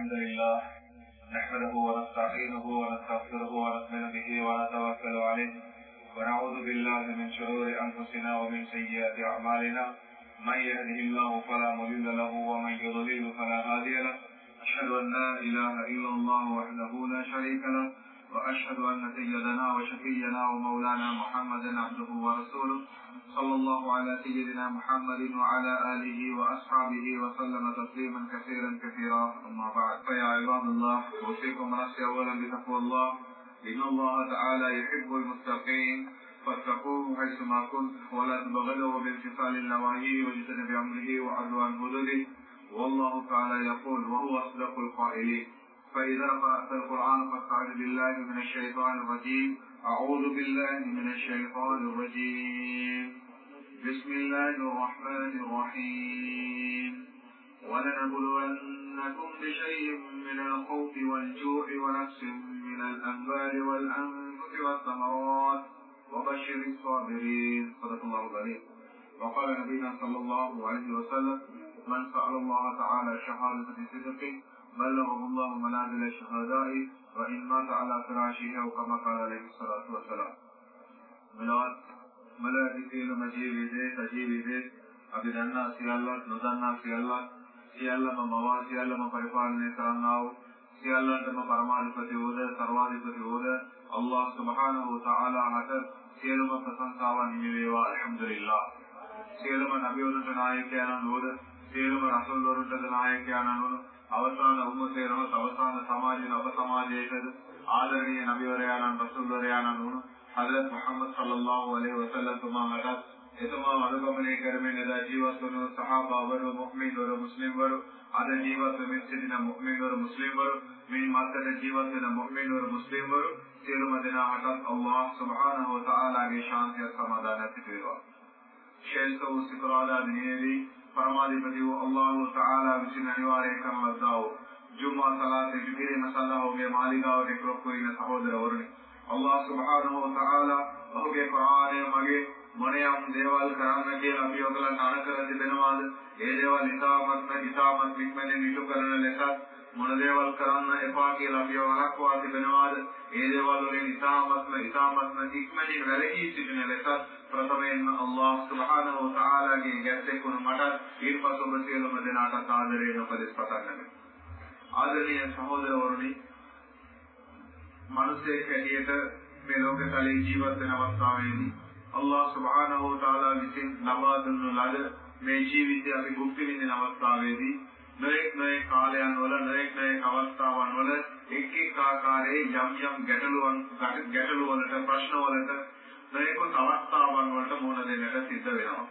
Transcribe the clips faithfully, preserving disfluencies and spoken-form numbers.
الحمد لله نحمده ونستعينه ونستغفره ونؤمن به ونتوكل عليه ونعوذ بالله من شرور أنفسنا ومن سيئات أعمالنا من يهده الله فلا مضل له ومن يضلل فلا هادي له أشهد أن لا إله إلا الله وحده لا شريك له وأشهد أن سيدنا وشفينا ومولانا محمدا عبده ورسوله صلى الله على سيدنا محمد وعلى آله وأصحابه وسلم تسليما كثيرا كثيرا أما بعد فيا عباد الله أوصيكم ونفسي أولا بتقوى الله إن الله تعالى يحب المتقين فاتقوه حيثما كنت ولا تبغضوا بامتثال النواهي واجتنب أمره وعدوا عن حدوده والله تعالى يقول وهو أصدق القائلين فإذا قرأت القرآن فاستعذ بالله من الشيطان الرجيم أعوذ بالله من الشيطان الرجيم بسم الله الرحمن الرحيم ولنبلونكم بشيء من الخوف والجوع ونقص من الأموال والأنفس والثمرات وبشر الصابرين صدق الله العظيم وقال نبينا صلى الله عليه وسلم من سأل الله تعالى الشهادة بصدق بلغه الله منازل الشهداء وإن مات على فراشه أو كما قال عليه الصلاة والسلام ملاد ملائكة مجيبه تجيبه أبدنا سيالله نزلنا سيالله سيالله موا سيالله مبارفان كرناو سيالله تم برمالفة وده سروالفة وده الله سبحانه وتعالى هذا سيالله تسنساوا نيميوا الحمد لله سيالله نبي ورد نايكيانا نور سيالله رسول ورد نايكيانا نور අවසාන උම්මතේරම අවසාන සමාජයේ ඔබ සමාජයේද ආදරණීය නබිවරයාණන් රසූල්වරයාණන් වුණු හදරත් මුහම්මද් සල්ලල්ලාහු අලයිහි වසල්ලම් තුමාට එතුමා අනුගමනය කරමින් එදා ජීවත් වුණු සහාබාවරු මුස්ලිම්වරු මුස්ලිම්වරු අද ජීවත් වෙමින් සිටින මුස්ලිම්වරු මුස්ලිම්වරු මේ මත්තර ජීවත් වෙන මුස්ලිම්වරු මුස්ලිම්වරු සියලුම දෙනාටත් අල්ලාහ් සුබ්හානහු වතාලාගේ ශාන්තිය සමාදානය සිටේවා. ශේෂ්ඨ වූ සිකුරාදා දිනයේදී परमाधिपति अल्लाह ताला विसिन अनिवार्य करवद्दाओ जुम्मा सलाते जिकिरे मसल्ला होगे मालिका और एक लोग कोई न सहोदर वरुणी अल्लाह सुब्हानहु व तआला होगे कुरान मगे मणियम देवाल कराने के अभियोगला नानकर दिबेनवाद ए देवाल इतामत में इतामत मिकमने निटु करने लेसा मन देवाल कराना एपा के अभियोगला को दिबेनवाद ए देवाल वले इतामत में इतामत में मिकमने वेलगी सिटने लेसा प्रथमेन अल्लाह सुब्हानहु व तआला के गैसे कुन मडर ඊට පසු ඔබ සියලුම දෙනාට ආදරයෙන් උපදෙස් පතන්නමි. ආදරණීය සහෝදරවරුනි, මිනිසෙක් හැටියට මේ ලෝකතලයේ ජීවත් වෙන අවස්ථාවේදී අල්ලාහ් සුබ්හානහු ව තාලා විසින් ලබා දුන්නු ලද මේ ජීවිතය අපි භුක්ති විඳින අවස්ථාවේදී නොඑක් නොඑක් කාලයන් වල නොඑක් නොඑක් අවස්ථාවන් වල එක් එක් ආකාරයේ යම් යම් ගැටලුවන් ගැටලු වලට ප්‍රශ්න වලට නොඑකුත් අවස්ථාවන් වලට මුහුණ දෙන්නට සිද්ධ වෙනවා.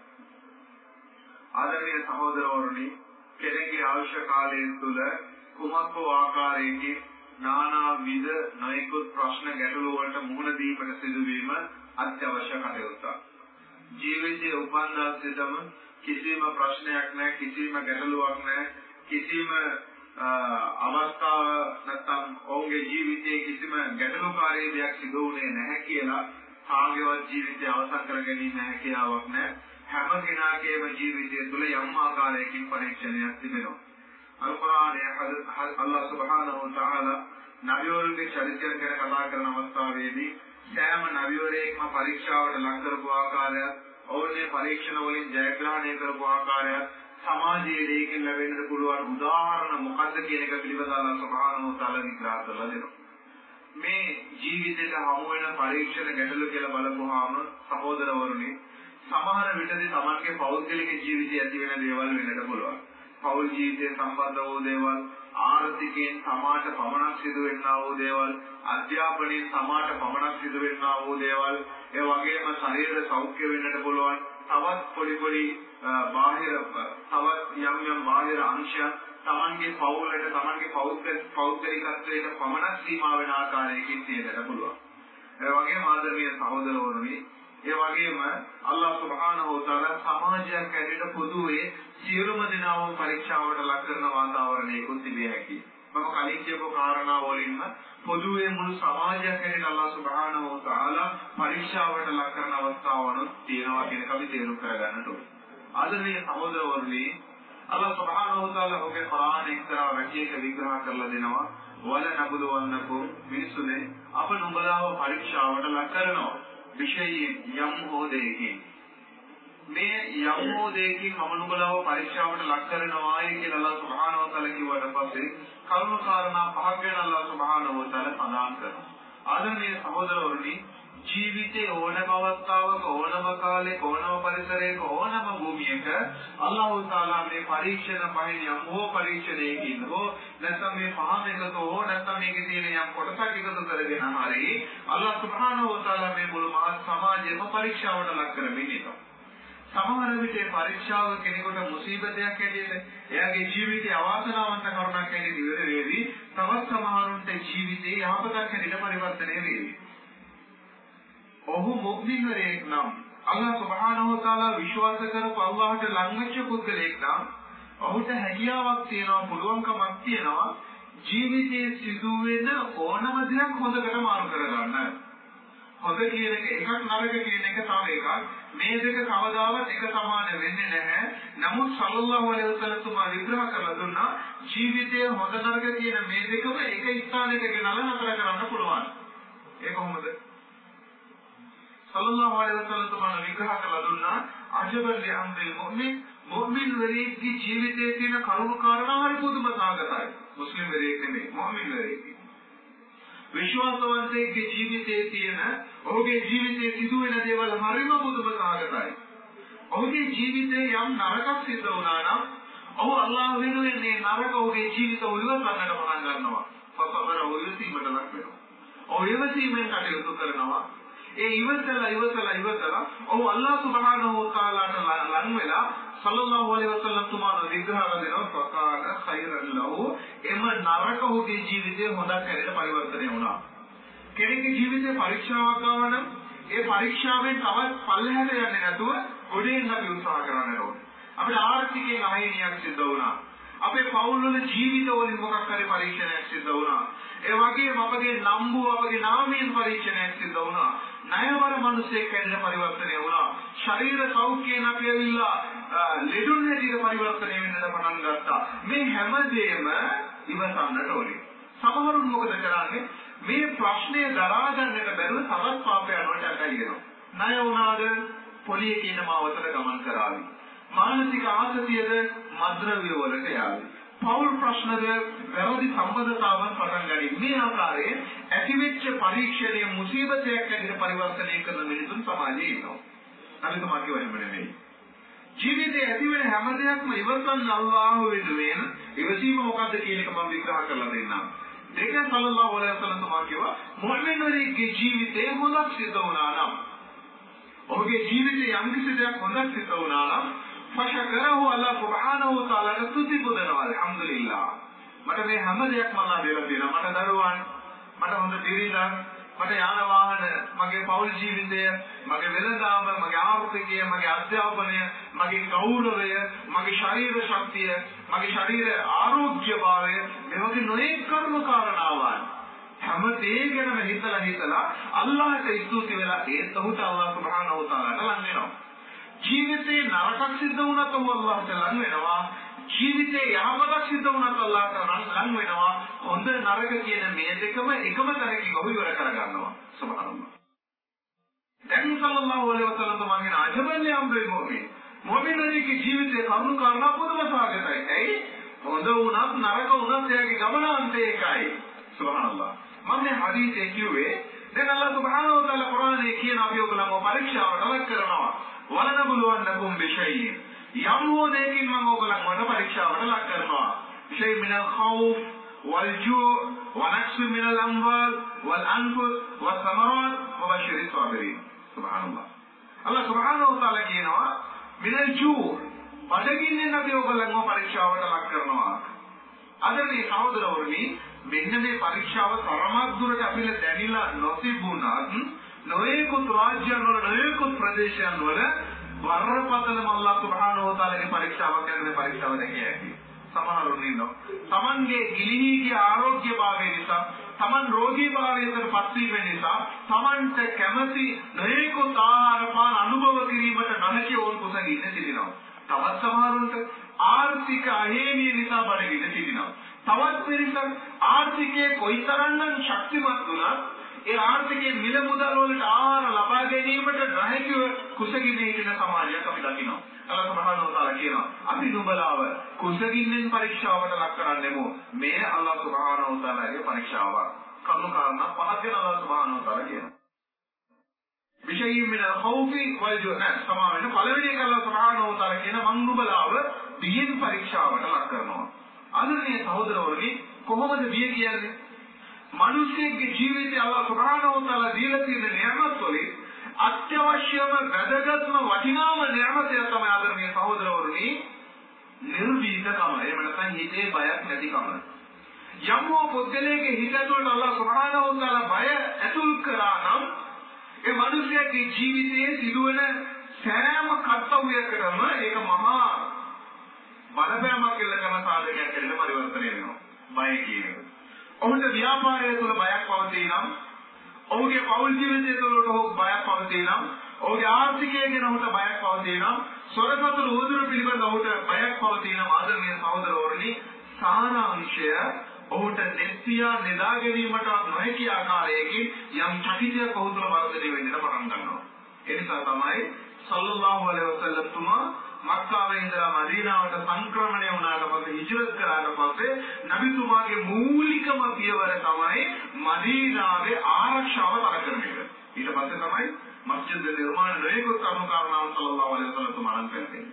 ආදරණීය සහෝදරවරුනි, කෙනෙකුගේ අවශ්‍ය කාලය තුළ කුමක් වූ ආකාරයකින් නානා විද නොයෙකුත් ප්‍රශ්න ගැටලු වලට මුහුණ දීමට සිදුවීම අත්‍යවශ්‍ය කටයුත්තක්. ජීවිතයේ උපන්නා සිටම කිසිම ප්‍රශ්නයක් නැහැ, කිසිම ගැටලුවක් නැහැ, කිසිම අවස්ථාව නැත්නම් ඔවුන්ගේ ජීවිතයේ කිසිම ගැටලුකාරී දෙයක් සිදු වුණේ නැහැ කියලා සාංගවත් ජීවිතය අවසන් කර ගැනීම හැකියාවක් නැහැ. හැම කෙනාගේම ජීවිතය තුළ යම් ආකාරයකින් පරීක්ෂණයක් තිබෙනවා. අල් කුර්ආනයේ අල්ලාහ් සුබ්හානහු ව තාලා නබිවරුන්ගේ චරිතය ගැන කතා කරන අවස්ථාවේදී සෑම නබිවරයෙක්ම පරීක්ෂාවට ලක් කරපු ආකාරය, ඔවුන්ගේ පරීක්ෂණ වලින් ජයග්‍රහණය කරපු ආකාරය, සමාජයේ දෙයකින් ලැබෙන්න පුළුවන් උදාහරණ මොකක්ද කියන එක පිළිබඳව අල්ලාහ් සුබ්හානහු ව තාලා විග්‍රහ කරලා දෙනවා. මේ ජීවිතේට හමු වෙන පරීක්ෂණ ගැටලු කියලා බලපුවාම සහෝදරවරුනි, සමහර විටදී තමන්ගේ පෞද්ගලික ජීවිතය ඇති වෙන දේවල් වෙන්නට පුළුවන්. පෞල් ජීවිතය සම්බන්ධ වූ දේවල්, ආර්ථිකයෙන් සමාජ පමණක් සිදු වෙන්නා වූ දේවල්, අධ්‍යාපනයෙන් සමාජ පමණක් සිදු වෙන්නා වූ දේවල්, ඒ වගේම ශරීර සෞඛ්‍ය වෙන්නට පුළුවන්. තවත් පොඩි පොඩි බාහිර තවත් යම් යම් බාහිර අංශයන් තමන්ගේ පෞලට තමන්ගේ පෞද්ගලිකත්වයට පමණක් සීමා වෙන ආකාරයකින් තියෙන්නට පුළුවන්. ඒ වගේම ආදරණීය සහෝදරවරුනි, ඒ වගේම අල්ලාහ් සුබ්හානහු ව තාලා සමාජයක් ඇරෙට පොදුවේ සියලුම දෙනාම පරීක්ෂාවට ලක් කරන වාතාවරණයකුත් තිබිය හැකියි. මම කලින් කියපු කාරණා වලින්ම පොදුවේ මුළු සමාජයක් ඇරෙට අල්ලාහ් සුබ්හානහු ව තාලා පරීක්ෂාවට ලක් කරන අවස්ථාවනුත් තියෙනවා කියන එක අපි තේරුම් කරගන්නට ඕනේ. ආදරණීය සහෝදරවරුනි, අල්ලාහ් සුබ්හානහු වතාලා ඔහුගේ කුර්ආන් එක්තරා වැකියක විග්‍රහ කරලා දෙනවා වල නබුලවන්නකුම් මිනිසුනේ අප නුඹලාව පරීක්ෂාවට ලක් කරනවා විශේෂයෙන් යම් හෝ දෙයකින් මේ යම් හෝ දෙයකින් මම නුඹලාව පරීක්ෂාවට ලක් කරනවායි කියලා අල්ලාහ් සුබ්හානහු වතාලා කිව්වට පස්සේ කරුණු කාරණා පහක් ගැන අල්ලාහ් සුබ්හානහු වතාලා සඳහන් කරනවා. ආදරණීය සහෝදරවරුනි ජීවිතේ ඕනම අවස්ථාවක ඕනම කාලයක ඕනම පරිසරයක ඕනම භූමියක අල්ලාහ් තාලා මේ පරීක්ෂණ පහෙන් යම් හෝ පරීක්ෂණයකින් හෝ නැත්නම් මේ පහම එකතු හෝ නැත්නම් මේකේ තියෙන යම් කොටසක් එකතු කරගෙන හරි අල්ලාහ් සුබ්හානහු වතාලා මේ මුළු මහත් සමාජයම පරීක්ෂාවට ලක් කරමින් ඉන්නවා. සමහර විට පරීක්ෂාව කෙනෙකුට මුසීබතයක් ඇටියෙද එයාගේ ජීවිතයේ අවාසනාවන්ත කරුණක් ඇටියෙද ඉවර වෙවි. තවත් සමහරුන්ට ජීවිතේ යහපතක් ඇටියෙද පරිවර්තනය වෙවි. ඔහු මුක්මින්වරයෙක් නම් අල්ලාහ් සුබ්හානහු වතාලා විශ්වාස කරපු අල්ලාහට ලං වෙච්ච පුද්ගලයෙක් නම් ඔහුට හැකියාවක් තියෙනවා පුළුවන්කමක් තියෙනවා ජීවිතයේ සිදුවෙන ඕනම දෙයක් හොඳකට මාරු කරගන්න. හොඳ කියන එක එකක් නරක කියන එක තව එකක්. මේ දෙක කවදාවත් එක සමාන වෙන්නේ නැහැ. නමුත් සල්ලල්ලාහු අලයිහි වසල්ලම් තුමා විග්‍රහ කරලා දුන්නා ජීවිතයේ හොඳ නරක කියන මේ දෙකම එක ස්ථානයක ගෙනල්ලා නතර කරන්න පුළුවන්. ඒක කොහොමද? සල්ලල්ලාහු අලයිහි වසල්ලම් තුමා විග්‍රහ කරලා දුන්නා අජබල් ලි අම්රිල් මුමින් මුමින් වරේකී ජීවිතයේ තියෙන කරුණු කාරණා හරි පුදුම සාගතයි. මුස්ලිම් වරේක නෙමෙයි මුමින් වරේක. විශ්වාසවන්තයෙක්ගේ ජීවිතයේ තියෙන ඔහුගේ ජීවිතයේ සිදුවෙන දේවල් හරිම පුදුම සාගතයි. ඔහුගේ ජීවිතේ යම් නරකක් සිද්ධ වුණා නම් ඔහු අල්ලාහ් වෙනුවෙන් මේ නරක ඔහුගේ ජීවිත උලිවන්නට පටන් ගන්නවා. පස්සබර ඔයසීමට ලක් වෙනවා. ඔහු ඉවසීමෙන් කටයුතු කරනවා. ඒ ඉවසලා ඉවසලා ඉවසලා ඔහු අල්ලාහ් සුබ්හානහු වතාලාට ලං වෙලා සල්ලල්ලාහු අලයිහි වසල්ලම් තුමාගේ විග්‍රහ කරනවා ප්‍රකාර ඛෛරන් ලහු එම නරක ඔහුගේ ජීවිතේ හොඳක් හැරෙට පරිවර්තනය වුණා. කෙනෙකුගේ ජීවිතේ පරීක්ෂාවක් ගන්න ඒ පරීක්ෂාවෙන් තවත් පල්ලෙහාට යන්නේ නැතුව ගොඩේන් අපි උත්සාහ කරන්න ඕනේ. අපේ ආර්ථිකයෙන් අහිමියක් සිද්ධ වුණා. අපේ පවුල්වල ජීවිතවලින් මොකක් හරි පරීක්ෂණයක් සිද්ධ වුණා. ඒ වගේම අපගේ නම්බුව අපගේ නාමයෙන් පරීක්ෂණයක් සිද්ධ වුණා. ණයවර මිනිසෙක් හැදෙන පරිවර්තනය වුණා. ශරීර සෞඛ්‍යයෙන් අපි ඇවිල්ලා ලෙඩුන් හැටියට පරිවර්තනය වෙන්නට පටන් ගත්තා. මේ හැමදේම ඉවසන්නට ඕනේ. සමහරුන් මොකද කරන්නේ? මේ ප්‍රශ්නේ දරා ගන්නට බැරුව තවත් පාපයන් වලට අටයිනවා. ණය වුණාද පොලියේ කියන මාවතට ගමන් කරાવી. මානසික ආතතියද මද්ද්‍රව්‍ය වලට යාවි. පෞල් ප්‍රශ්නද වැරදි සම්බන්ධතාවන් පටන් ගනී. මේ ආකාරයෙන් ඇතිවෙච්ච පරීක්ෂණයේ මුසීබතයක් ඇතිවෙන පරිවර්තනය කරන මිනිසුන් සමාජයේ ඉන්නවා. අපි තමයි වෙන්නේ නෙමෙයි. ජීවිතයේ ඇතිවෙන හැම දෙයක්ම ඉවසන්න අල්ලාහ් වෙනුවෙන් ඉවසීම මොකද්ද කියන එක මම විග්‍රහ කරලා දෙන්නම්. දෙක සල්ලල්ලාහු අලයිහි වසල්ලම් තුමා කිව්වා මුමින්වරයෙක්ගේ ජීවිතේ හොඳක් සිද්ධ වුණා නම් ඔහුගේ ජීවිතේ යම් කිසි දෙයක් හොඳක් සිද්ධ වුණා නම් ෆෂකරහු අල්ලාහ් සුබ්හානහු වතාලාට ස්තුති පුදනවා අල්හම්දුලිල්ලාහ්. මට මේ හැම දෙයක්ම අල්ලාහ් දෙලා තියෙනවා. මට දරුවන්, මට හොඳ බිරිඳක්, මට යාන වාහන, මගේ පෞල් ජීවිතය, මගේ වෙළඳාම, මගේ ආර්ථිකය, මගේ අධ්‍යාපනය, මගේ ගෞරවය, මගේ ශරීර ශක්තිය, මගේ ශරීර ආරෝග්‍යභාවය, මේ වගේ නොයෙක් කරුණු කාරණාවන් හැම දෙයකම හිතලා හිතලා අල්ලාහට ස්තුති වෙලා ඒත් ඔහුට අල්ලාහ් සුබ්හානහු වතාලාට ලං වෙනවා. ජීවිතේ නරකක් සිද්ධ වුණත් ඔහු අල්ලාහට ලං වෙනවා. ජීවිතේ යහපතක් සිද්ධ වුණත් අල්ලාහට ලං වෙනවා. හොඳ නරක කියන මේ දෙකම එකම තැනකින් ඔහු ඉවර කරගන්නවා. සුබ්හානල්ලාහ්. දැන් සල්ලල්ලාහු අලයිහි වසල්ලම් තුමාගේ අජබල්ලි අම්රේ මොමින්. මොමින්ගේ ජීවිතේ කරුණු කාරණා පුදුම සාගතයි. ඇයි? හොඳ වුණත් නරක වුණත් එයාගේ ගමන අන්තේ එකයි. සුබ්හානල්ලාහ්. මම මේ හදීසේ කිව්වේ දැන් අල්ලාහ් සුබ්හානහු වතාලා කුර්ආනයේ කියන අපි ඔයගොල්ලන්ව පරීක්ෂාවට ලක් කරනවා. වලනබුලුවන්නකුම් බිෂයින් යම් හෝ දෙයකින් මම ඔයගොල්ලන්වට පරීක්ෂාවට ලක් කරනවා. ෂයි මිනල් ඛෞෆ් වල් ජූ වනක්ස් මිනල් අම්වාල් වල් අන්ෆුස් වස්සමරාත් වබෂිරි ස්වාබිරින්. සුබ්හානල්ලාහ්. අල්ලාහ් සුබ්හානහු වතාලා කියනවා මිනල් ජූ බඩගින්නෙන් අපි ඔයගොල්ලන්ව පරීක්ෂාවට ලක් කරනවා. අද මේ සහෝදරවරුනි මෙන්න මේ පරීක්ෂාව තරමක් දුරට අපිට දැනিলা නොතිබුණත් නොයෙකුත් රාජ්‍යයන් වල නොයෙකුත් ප්‍රදේශයන් වල වරපතලම අල්ලාහ් සුබ්හානහු වතාලාගේ පරීක්ෂාවක් කරන පරීක්ෂාව දැකියයි. සමහරුන් ඉන්නවා. Tamanගේ ගිලිහිගේ ආරෝග්‍යභාවය නිසා, Taman රෝගීභාවයට පත්වීම නිසා, Tamanට කැමැති නොයෙකුත් ආහාර පාන අනුභව කිරීමට නැති ඕන් කුසගින්න සිටිනවා. තවත් සමහරුන්ට ආර්ථික අහේනිය නිසා බඩගින්න සිටිනවා. තවත් පිරිසක් ආර්ථිකයේ කොයිතරම්නම් ශක්තිමත් වුණත් ඒ ආර්ථිකයේ මිල මුදල් වලට ආහාර ලබා ගැනීමට නොහැකිව කුසගින්නේ හිටින සමාජයක් අපි දකිනවා. අල්ලාහ් සුබ්හානහු වතාලා කියනවා අපි නුඹලාව කුසගින්නෙන් පරීක්ෂාවට ලක් කරන්නෙමු. මේ අල්ලාහ් සුබ්හානහු වතාලාගේ පරීක්ෂාවක්. කරුණු කාරණා පහක් ගැන අල්ලාහ් සුබ්හානහු වතාලා කියනවා. විශේෂයෙන් මින ඛෞෆි වල් ජුහ සමාවෙන පළවෙනි එක අල්ලාහ් සුබ්හානහු වතාලා කියන මං නුඹලාව බියෙන් පරීක්ෂාවට ලක් කරනවා. ආදරණීය සහෝදරවරුනි කොහොමද බිය කියන්නේ? මිනිස්සෙගේ ජීවිතය අල්ලාහ් සුබ්හානහු වතාලා දීලා තියෙන නියමත් වලින් අත්‍යවශ්‍යම වැදගත්ම වටිනාම නියමතය තමයි ආදරණීය සහෝදරවරුනි නිර්භීතකම. එහෙම නැත්නම් හිතේ බයක් නැතිකම. යම්මෝ පුද්ගලයාගේ හිත ඇතුළට අල්ලාහ් සුබ්හානහු වතාලා බය ඇතුල් කරා නම් ඒ මිනිස්යාගේ ජීවිතයේ සිදුවන සෑම කර්තව්‍යයකටම ඒක මහා බලපෑමක් කියලා කරන සාධකයක් කියලා පරිවර්තනය වෙනවා. බය කියන එක. ඔහුට ව්‍යාපාරය තුළ බයක් පවතී නම්, ඔහුගේ පෞල් ජීවිතය තුළ ඔහු බයක් පවතී නම්, ඔහුගේ ආර්ථිකය ගැන ඔහුට බයක් පවතී නම්, සොරසතුරු උදුර පිළිබඳ ඔහුට බයක් පවතී නම් ආදරණීය සහෝදරවරුනි සාරාංශය ඔහුට දෙස්සියා නිදා ගැනීමට නොහැකි ආකාරයකින් යම් චකිතයක් ඔහු තුළ වර්ධනය වෙන්නට පටන් ගන්නවා. ඒ නිසා තමයි සල්ලල්ලාහු අලයිහි වසල්ලම් තුමා මක්කාවේ ඉඳලා මදීනාවට සංක්‍රමණය වුණාට පස්සේ හිජරත් කරාට පස්සේ නබිතුමාගේ මූලිකම පියවර තමයි මදීනාවේ ආරක්ෂාව තර කරන එක. ඊට පස්සේ තමයි මස්ජිද් නිර්මාණ නොයෙකුත් අනුකාරණාව සල්ලල්ලාහු අලයිහි වසල්ලම් තුමා අනුකරන්නේ.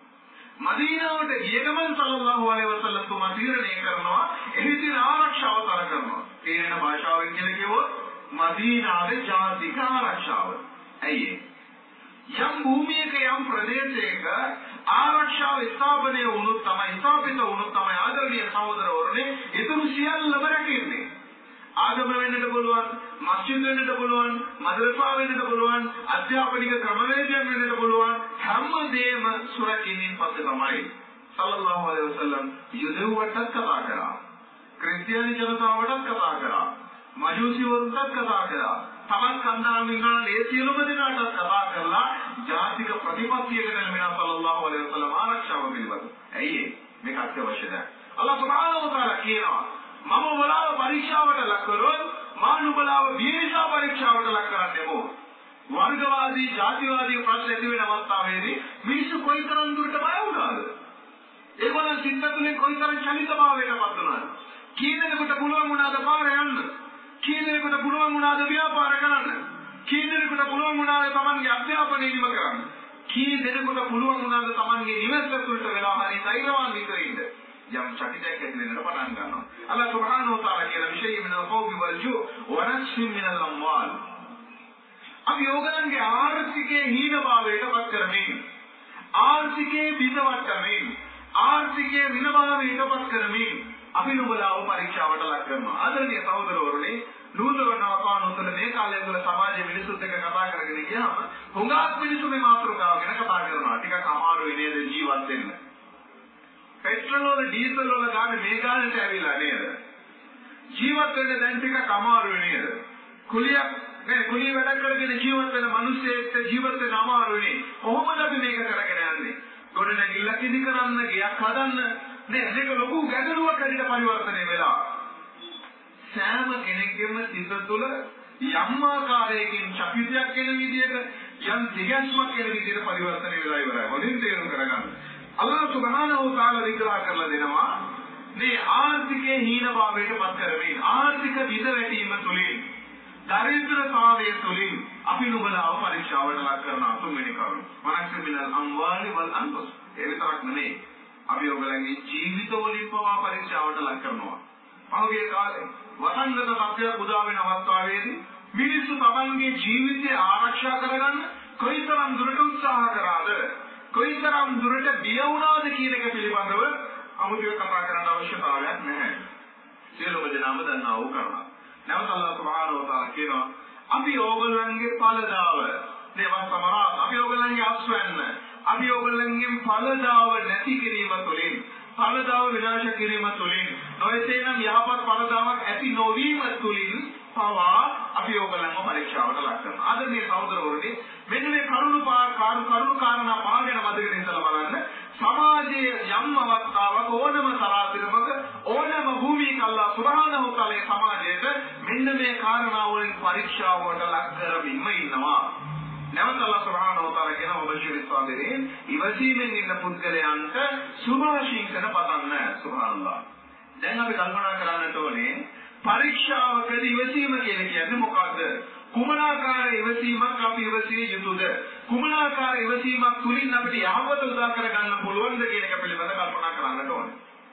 මදීනාවට ගිය ගමන් සල්ලල්ලාහු අලයිහි වසල්ලම් තුමා තීරණය කරනවා එහි තියෙන ආරක්ෂාව තර කරනවා. තේරෙන භාෂාවෙන් කියලා කිව්වොත් මදීනාවේ ජාතික ආරක්ෂාව. ඇයි ඒ? යම් භූමියක යම් ප්‍රදේශයක ආරක්ෂාව ස්ථාපනය වුණොත් තමයි ස්ථාපිත වුණොත් තමයි ආදරණීය සහෝදරවරුනි ඊතුරු සියල්ලම රැකෙන්නේ. ආගම වෙන්නට පුළුවන්, මස්ජිද් වෙන්නට පුළුවන්, මදරසා වෙන්නට පුළුවන්, අධ්‍යාපනික ක්‍රමවේදයන් වෙන්නට පුළුවන්, හැමදේම සුරකින්නින් පස්සේ තමයි සල්ලල්ලාහු අලයිහි වසල්ලම් යුදෙව්වට කතා කරා. ක්‍රිස්තියානි ජනතාවට කතා කරා. මජූසිවරුන්ට කතා කරා. තමන් කන්දාමින් ගන්න ඒ සියලුම දෙනාට කතා කරලා ජාතික ප්‍රතිපත්තියකට මෙන්න සල්ලල්ලාහු අලයිහි වසල්ලම් ආරක්ෂාව පිළිබඳ. ඇයි ඒ? මේක අත්‍යවශ්‍යද? අල්ලාහ් සුබ්හානහු වතාලා කියනවා මම ඔබලාව පරීක්ෂාවට ලක් කරොත් මා නුඹලාව විශේෂ පරීක්ෂාවට ලක් කරන්නෙමු. වර්ගවාදී ජාතිවාදී ප්‍රශ්න ඇති වෙන අවස්ථාවේදී මිනිස්සු කොයිතරම් දුරට බය වුණාද? ඒගොල්ලන් සිත තුළින් කොයිතරම් චලිතභාවයකටපත් වුණාද? කී දෙනෙකුට පුළුවන් වුණාද පාර යන්න? කී දෙනෙකුට පුළුවන් වුණාද ව්‍යාපාර කරන්න? කී දෙනෙකුට පුළුවන් වුණාද තමන්ගේ අධ්‍යාපනය නිම කරන්න? කී දෙනෙකුට පුළුවන් වුණාද තමන්ගේ නිවෙස් ඇතුළට වෙලා හරි සෛරවාන්විතව ඉන්න? යම් චකිතයක් ඇති වෙනට පටන් ගන්නවා. අල්ලාහ් සුබ්හානහු වතාලා කියන විශේෂයෙන් මිනල් ඛෞෆි වල් ජූ වනස්ෆින් මිනල් අම්වාල්. අපි යෝගයන්ගේ ආර්ථිකයේ හීනභාවයට පත් කරමින්, ආර්ථිකයේ බිඳවට කරමින්, ආර්ථිකයේ විනභාවයට පත් කරමින් අපි නුඹලාව පරීක්ෂාවට ලක් කරනවා. ආදරණීය සහෝදරවරුනි, නූතන වකානුතුල මේ කාලය තුළ සමාජයේ මිනිසුත් එක්ක කතා කරගෙන ගියාම හුඟක් මිනිස්සු මේ මාතෘකාව ගැන කතා කරනවා. ටිකක් අමාරුයි නේද ජීවත් වෙන්න. පෙට්‍රල් වල ඩීසල් වල ගාන මේ ගානට ඇවිල්ලා නේද? ජීවත් වෙන්න දැන් ටිකක් අමාරුයි නේද? කුලියක් නේ කුලිය වැඩ කරගෙන ජීවත් වෙන මිනිස්සෙක්ට ජීවත් වෙන්න අමාරුයි. කොහොමද අපි මේක කරගෙන යන්නේ? ගොඩනැගිල්ලක් ඉදි කරන්න, ගයක් හදන්න නේ මේක ලොකු ගැටලුවක් ඇදිට පරිවර්තනය වෙලා. සෑම කෙනෙක්ගේම සිත තුළ යම් ආකාරයකින් චකිතයක් වෙන විදිහට යම් දිගැස්මක් වෙන විදිහට පරිවර්තනය වෙලා ඉවරයි. හොඳින් තේරුම් කරගන්න. අල්ලාහ් සුබ්හානහු වතාලා විග්‍රහ කරලා දෙනවා මේ ආර්ථිකයේ හීනභාවයට පත් කරමින් ආර්ථික විද වැටීම තුළින් දරිද්‍රතාවය තුළින් අපි නුඹලාව පරීක්ෂාවට ලක් කරන තුන්වෙනි කරුණ. වනක්ස මිනල් අම්වාලි වල් අන්ෆුස්. ඒ විතරක් නෙමෙයි. අපි ඔයගලගේ ජීවිතවලින් පවා පරීක්ෂාවට ලක් කරනවා. පහුගිය කාලේ වසංගත තත්ත්වයක් උදා වෙන අවස්ථාවේදී මිනිස්සු තමන්ගේ ජීවිතය ආරක්ෂා කරගන්න කොයිතරම් දුරට උත්සාහ කරාද? කොයිතරම් දුරට බිය වුණාද කියන එක පිළිබඳව අමුතුවෙන් කතා කරන්න අවශ්‍යතාවයක් නැහැ. සියලුම දෙනාම දන්නා වූ කරුණක්. නැවත අල්ලාහ් සුබ්හානහු වතාලා කියනවා අපි ඕගොල්ලන්ගේ ඵලදාව දේවා සමරා අපි ඕගොල්ලන්ගේ අස්වැන්න අපි ඕගොල්ලන්ගේ ඵලදාව නැති කිරීම තුළින් ඵලදාව විනාශ කිරීම තුළින් නොයසේනම් යහපත් ඵලදාවක් ඇති නොවීම තුළින් පවා අපි ඕගොල්ලන්ව පරීක්ෂාවට ලක් කරනවා. අද මේ සහෝදරවරුනි මෙන්න මේ කරුණු පහ කරුණු කාරණා පහ ගැන මතකෙ ඉඳලා බලන්න. සමාජයේ යම් අවස්ථාවක ඕනම තරාතිරමක ඕනම භූමියක අල්ලාහ් සුබ්හානහු වතාලේ සමාජයට මෙන්න මේ කාරණාවලින් පරීක්ෂාවට ලක් කරමින්ම ඉන්නවා. නැවත අල්ලාහ් සුබ්හානහු වතාලා කියන ඔබශීරි ස්වාමීන් ඉවසීමෙන් ඉන්න පුද්ගලයන්ට සුභාශිංසන පතන්න. සුබ්හානල්ලාහ්. දැන් අපි කල්පනා කරන්නට ඕනේ පරීක්ෂාවකදී ඉවසීම කියන්නේ මොකක්ද? කුමනාකාර ඉවසීමක් අපි ඉවසිය යුතුද? කුමනාකාර ඉවසීමක් තුලින් අපිට යහපත උදා කර ගන්න පුළුවන්ද කියන එක පිළිබඳව කල්පනා කරන්නට ඕනේ.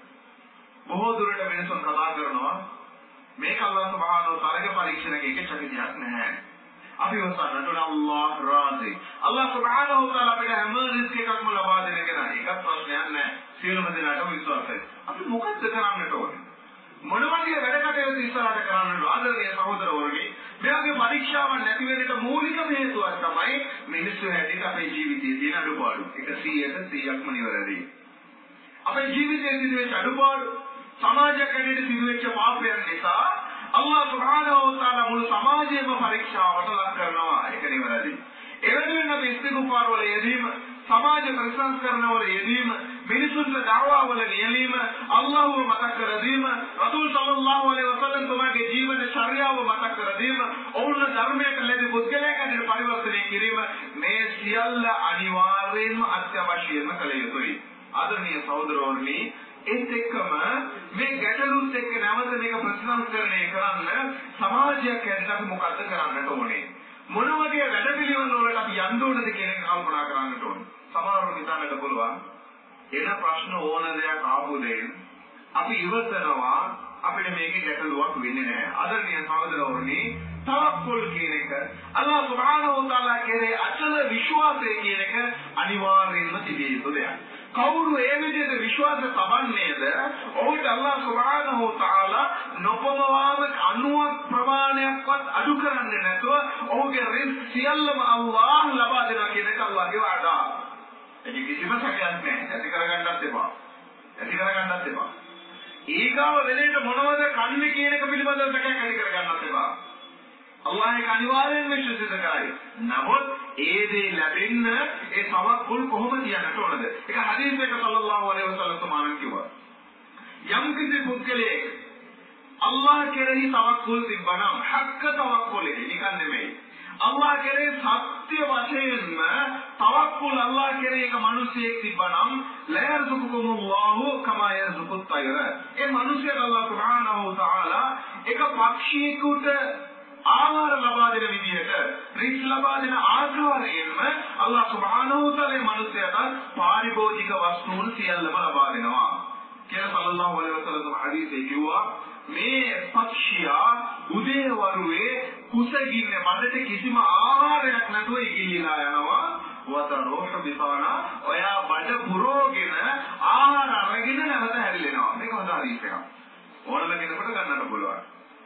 බොහෝ දුරට වෙනසක් කතා කරනවා මේක අල්ලාහ් සුබ්හානහු වතාලාගේ පරීක්ෂණයක එක චකිතයක් නැහැ. අපි වසන්නට ඕන අල්ලාහ් රාසි. අල්ලාහ් සුබ්හානහු වතාලා අපිට හැම රිස්ක් එකක්ම ලබා දෙන කෙනා. ඒකත් ප්‍රශ්නයක් නැහැ. සියලුම දෙනාටම විශ්වාසයි. අපි මොකක්ද කරන්නට ඕනේ? මොනවගේ වැඩ කටයුතු ඉස්සරහට කරන්නද? ආදරණීය සහෝදරවරුනි, මෙයාගේ පරීක්ෂාවක් නැති වෙන්නට මූලිකම හේතුවක් තමයි මිනිස්සු හැටියට අපේ ජීවිතයේ තියෙන අඩුපාඩු. ඒක සීයට සීයක්ම නිවැරදි. අපේ ජීවිතයේ සිදුවෙච්ච අඩුපාඩු, සමාජයක් හැටියට සිදුවෙච්ච පාපයන් නිසා අල්ලාහ් සුබ්හානහු වතාලා මුළු සමාජයේම පරීක්ෂාවට ලක් කරනවා. ඒක නිවැරදි. එවැනිම අපි ඉස්තිග්ෆාර් වල යෙදීම, සමාජ ප්‍රතිසංස්කරණ වල යෙදීම, මිනිසුන්ගේ දාවා වල නියැලීම, අල්ලාහ්ව මතක් කර දීම, රසූල් සල්ලල්ලාහු අලයිහි වසල්ලම් තුමාගේ ජීවන චර්යාව මතක් කර දීම, ඔවුන්ගේ ධර්මයට ලැබි පුද්ගලයාට පරිවර්තනය කිරීම, මේ සියල්ල අනිවාර්යයෙන්ම අත්‍යවශ්‍යම කළ යුතුයි. ආදරණීය සහෝදරවරුනි, ඒත් එක්කම මේ ගැටලුත් එක්ක නැවත මේක ප්‍රතිසංස්කරණය කරන්න සමාජයක් ඇතුළත අපි මොකද්ද කරන්නට ඕනේ? මොන වගේ වැඩපිළිවෙල වලට අපි යන්න ඕනද කියන එක කල්පනා කරන්නට ඕනේ. සමහරවිට හිතන්නට පුළුවන් එන ප්‍රශ්න ඕන දෙයක් ආපු දෙයින් අපි ඉවසනවා අපිට මේකේ ගැටලුවක් වෙන්නේ නැහැ. ආදරණීය සහෝදරවරුනි, තවක්කුල් කියන එක අල්ලාහ් සුබ්හානහු වතාලා කෙරේ අචල විශ්වාසය කියන එක අනිවාර්යයෙන්ම තිබිය යුතු දෙයක්. කවුරු ඒ විදිහට විශ්වාස තබන්නේද? ඔහුට අල්ලාහ් සුබ්හානහු වතාලා නොපමවාම අනුවක් ප්‍රමාණයක්වත් අඩු කරන්නේ නැතුව ඔහුගේ රිස්ක් සියල්ලම අල්ලාහ් ලබා දෙනවා කියන එක අල්ලාහ්ගේ වදා. ඒක කිසිම සැකයක් නැහැ. ඇති කරගන්නත් එපා. ඇති කරගන්නත් එපා. ඊගාව වෙලෙට මොනවද කන්නේ කියන එක පිළිබඳව සැකයක් ඇති කරගන්නත් එපා. අල්ලාහ් ඒක අනිවාර්යෙන්ම විශ්වාස කරයි. නමුත් ඒ දේ ලැබෙන්න ඒ තවක්කුල් කොහොමද කියන්නට ඕනද? ඒක හදීස් එක සල්ලල්ලාහු අලයිහි වසල්ලම් තුමාණන් කිව්වා. යම් කිසි පුද්ගලයෙක් අල්ලාහ් කෙරෙහි තවක්කුල් තිබ්බනම් හක්ක තවක්කුලේ නිකන් නෙමෙයි. අල්ලාහ් කෙරෙහි සත්‍ය වශයෙන්ම තවක්කුල් අල්ලාහ් කෙරෙහි එක මිනිසෙක් තිබ්බනම් ලා යර්සුකුමුල්ලාහු කමා යර්සුකුත් තයර. ඒ මිනිසයාට අල්ලාහ් සුබ්හානහු වතාලා එක පක්ෂියෙකුට ආහාර ලබා දෙන විදිහට රිස් ලබා දෙන ආකාරයෙන්ම අල්ලාහ් සුබ්හානහු වතාලා මිනිසයාට පාරිභෝගික වස්තුන් සියල්ලම ලබා දෙනවා. කියලා සල්ලල්ලාහු අලයිහි වසල්ලම් හදීසේ කිව්වා මේ පක්ෂියා උදේ වරුවේ කුසගින්නේ මඩට කිසිම ආහාරයක් නැතුව ඉගිලිලා යනවා. වතරෝෂ බිසානා ඔයා බඩ පුරෝගෙන ආහාර අරගෙන නැවත හැරිලෙනවා. මේක හොඳ හදීස් එකක්. ඕනම කෙනෙකුට ගන්නට පුළුවන්.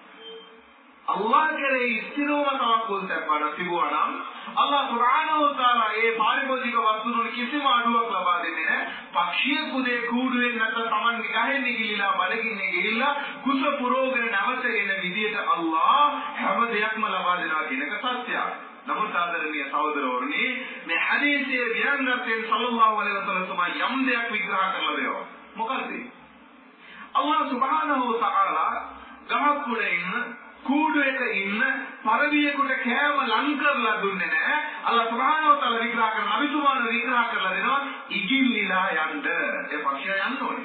අල්ලාහ් කෙරෙහි ස්ථිරවම තවක්කුල් තබන තිබුණා නම් අල්ලාහ් සුබ්හානහු වතාලා ඒ පාරිභෝගික වස්තු වල කිසිම අඩුවක් ලබා දෙන්නේ නැහැ. පක්ෂිය කුදේ කූඩුවෙන් නැත්නම් Taman ගහෙන් ගිලිලා බඩගින්නේ ගිලිලා කුස පුරෝගෙන නැවත එන විදියට අල්ලාහ් හැම දෙයක්ම ලබා දෙනවා කියන එක සත්‍යයක්. නමුත් ආදරණීය සහෝදරවරුනි, මේ හදීසියේ විරන්තරයෙන් සල්ලල්ලාහු අලයිහි වසල්ලම් තුමා යම් දෙයක් විග්‍රහ කරලා දෙනවා. මොකද? අල්ලාහ් සුබ්හානහු වතාලා ගහක් උඩ ඉන්න කූඩුවක ඉන්න පරවියෙකුට කෑම ලං කරලා දුන්නේ නැහැ. අල්ලාහ් සුබ්හානහු වතාලා විග්‍රහ කරන අවිතුමාන විග්‍රහ කරලා දෙනවා ඉගිල්ලිලා යන්න. ඒ පක්ෂය යන්න ඕනේ.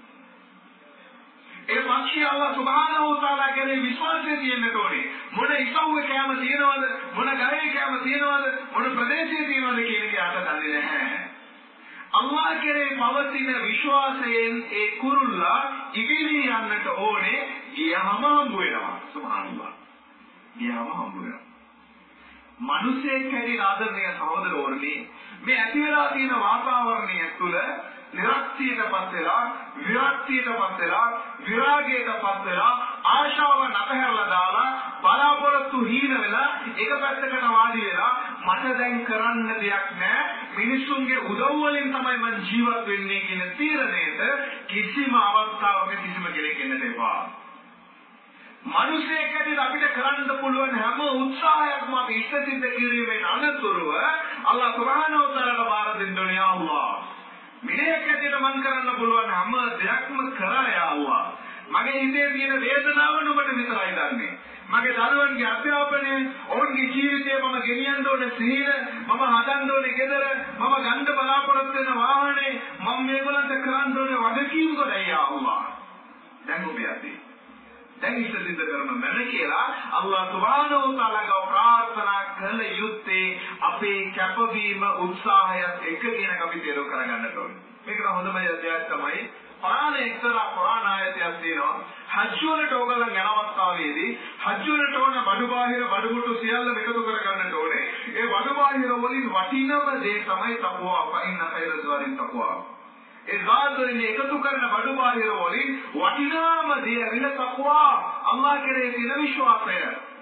ඒ පක්ෂය අල්ලාහ් සුබ්හානහු වතාලා කෙරේ විශ්වාසය තියෙන්න ඕනේ. මොන ඉසව්වේ කෑම තියෙනවද? මොන ගහේ කෑම තියෙනවද? මොන ප්‍රදේශයේ තියෙනවද කියන එක අත දන්නේ නැහැ. අල්ලාහ් කෙරේ පවතින විශ්වාසයෙන් ඒ කුරුල්ලා ඉගිලී යන්නට ඕනේ. ගියහම හම්බ වෙනවා. සුබ්හානල්ලාහ්. ගියහම හම්බ වෙනවා. මිනිසෙක් හැටියට ආදරණීය සහෝදරවරුනි, මේ ඇති වෙලා තියෙන වාතාවරණය තුළ නිරක්තියටපත් වෙලා, විරක්තියටපත් වෙලා, විරාගයටපත් වෙලා, ආශාව නැතහැරලා දාලා, බලාපොරොත්තු හීන වෙලා, එක පැත්තකට වාඩි වෙලා මට දැන් කරන්න දෙයක් නැහැ. මිනිසුන්ගේ උදව් වලින් තමයි මම ජීවත් වෙන්නේ කියන තීරණයට කිසිම අවස්ථාවක කිසිම කෙනෙක් එන්නට එපා. මිනිසෙක් හැටියට අපිට කරන්න පුළුවන් හැම උත්සාහයක්ම අපි ඉෂ්ට සිද්ධ කිරීමෙන් අනතුරුව අල්ලාහ් සුබ්හානහු වතාලාට බාර දෙන්න ඕනේ. අල්ලාහ් මිනිහෙක් ඇටියට මං කරන්න පුළුවන් හැම දෙයක්ම කරා යා අල්ලා. මගේ හිතේ තියෙන වේදනාව නුඹට විතරයි දන්නේ. මගේ දරුවන්ගේ අධ්‍යාපනය, ඔවුන්ගේ ජීවිතය මම ගෙනියන්න ඕනේ සිහින, මම හදන්න ඕනේ ගෙදර, මම ගන්න බලාපොරොත්තු වෙන වාහනේ, මම මේගොල්ලන්ට කරන්න ඕනේ වගකීම් ගොඩයි යා අල්ලා. දැන් ඔබ යති. දැන් ඉතින් කරන මම කියලා අල්ලා සුබ්හානහු තාලාගේ ප්‍රාර්ථනා කළ යුත්තේ අපේ කැපවීම උත්සාහයත් එක කියන අපි තේරුම් කරගන්නට ඕනේ. මේකට හොඳම අධ්‍යයනය තමයි පුරාණ එක්තරා පුරාණ ආයතයක් තියෙනවා. හජ් වලට ඕගොල්ලන් යන අවස්ථාවේදී හජ් වලට ඕන බඩු බාහිර බඩු මුට්ටු සියල්ල එකතු කරගන්නට ඕනේ. ඒ බඩු බාහිර වලින් වටිනම දේ තමයි තක්වා. ෆයින් ඛෛරස් වරින් තක්වා. ඒ ගාතරින් එකතු කරන බඩු බාහිර වලින් වටිනාම දේ විල තක්වා. අල්ලාහ් කෙරෙහි තියෙන විශ්වාසය.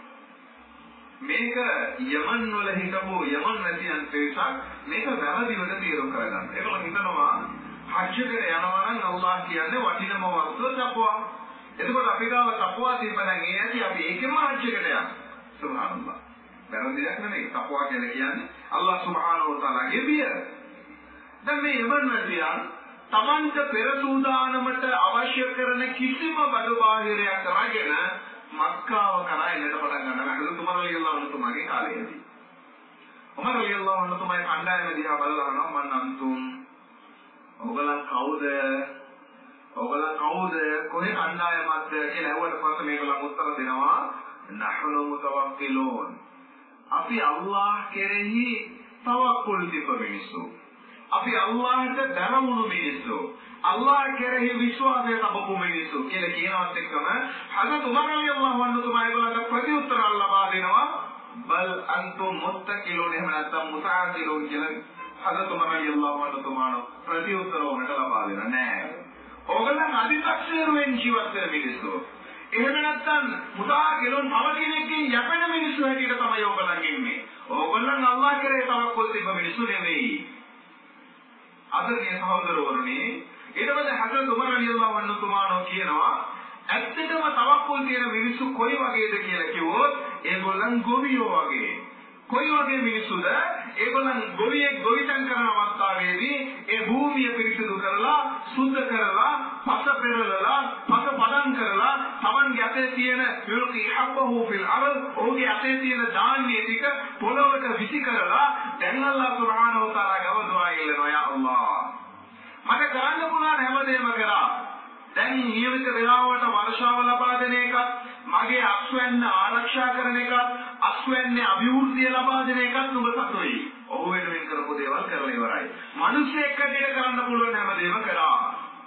මේක යමන් වල හිටපු යමන් නැතියන් තේසක් මේක වැරදිවට තීරණය කරගන්න. ඒගොල්ලෝ හිතනවා හජ් එකට යනවා නම් අල්ලාහ් කියන්නේ වටිනම වස්තුව තක්වා. එතකොට අපි ගාව තක්වා තිබ්බනම් ඒ ඇති අපි ඒකෙම හජ් එකට යනවා. සුබ්හානල්ලාහ්. වැරදියක් නෙමෙයි. තක්වා කියලා කියන්නේ අල්ලාහ් සුබ්හානහු වතාලාගේ බිය. දැන් මේ යමන් නැතියන් තමන්ට පෙර සූදානමට අවශ්‍ය කරන කිසිම බඩු බාහිරයක් අරගෙන මක්කාව කරා එන්නට පටන් ගන්නවා. හදරත් උමර් රලියල්ලාහු අන්හු තුමාගේ කාලයේදී. උමර් රලියල්ලාහු අන්හු තුමාගේ කණ්ඩායම දිහා බලලා අහනවා මන් අන්තුම් ඔයගොල්ලන් කවුද? ඔයගොල්ලන් කවුද? කොහේ කණ්ඩායමක්ද කියලා ඇහුවට පස්සේ මේගොල්ලන් උත්තර දෙනවා නහනු මුතවක්කිලූන්. අපි අල්ලාහ් කෙරෙහි තවක්කුල් තිබ්බ මිනිස්සු. අපි අල්ලාහට දරවුණු මිනිස්සු. අල්ලාහ් කෙරෙහි විශ්වාසය තබපු මිනිස්සු කියලා කියනවත් එක්කම හදරත් උමර් රලියල්ලාහු අන්හු තුමා ඒගොල්ලන්ට ප්‍රතිඋත්තර ලබා දෙනවා බල් අන්තුම් මුත්තකිලූන් එහෙම නැත්නම් මුතාකිලූන් කියලා හදරත් උමර් රලියල්ලාහු අන්හු තුමාන ප්‍රතිඋත්තර වලට ලබා දෙනවා නෑ. ඕගොල්ලන් අධිපක්ෂයෙන් ජීවත් වෙන මිනිස්සු. එහෙම නැත්නම් මුතාකිලූන් තව කෙනෙක්ගෙන් යැපෙන මිනිස්සු හැටියට තමයි ඕගොල්ලන් ඉන්නේ. ඕගොල්ලන් අල්ලාහ් කෙරෙහි තවක්කුල් තිබ්බ මිනිස්සු නෙවෙයි. අදගේ සහෝදරවරුනි ඊට පස්සේ හදරත් උමර් රලියල්ලාහු අන්හු තුමානෝ කියනවා ඇත්තටම තවක්කුල් තියෙන මිනිස්සු කොයි වගේද කියලා කිව්වොත් ඒගොල්ලන් ගොවියෝ වගේ. කොයි වගේ මිනිස්සුද? ඒගොල්ලන් ගොවියෙක් ගොවිතැන් කරන අවස්ථාවේදී ඒ භූමිය පිරිසිදු කරලා සුද්ධ කරලා පස පෙරලලා පස පදම් කරලා තමන්ගේ අතේ තියෙන යුල්කි හබ්බහු ෆිල් අරද් ඔහුගේ අතේ තියෙන ධාන්‍ය ටික පොළොවට විසි කරලා දැන් අල්ලාහ් සුබ්හානහු තාලා ගව දුආ ඉල්ලනවා යා අල්ලාහ් මට කරන්න පුළුවන් හැමදේම කරා. දැන් නියමිත වේලාවට වර්ෂාව ලබා දෙන එකත් මගේ අස්වැන්න ආරක්ෂා කරන එකත් අස්වැන්නේ අභිවෘද්ධිය ලබා දෙන එකත් නුඹ සතුයි. ඔහු වෙනුවෙන් කරපු දේවල් කරලා ඉවරයි. මිනිස්සෙක් කඩේට කරන්න පුළුවන් හැමදේම කරා.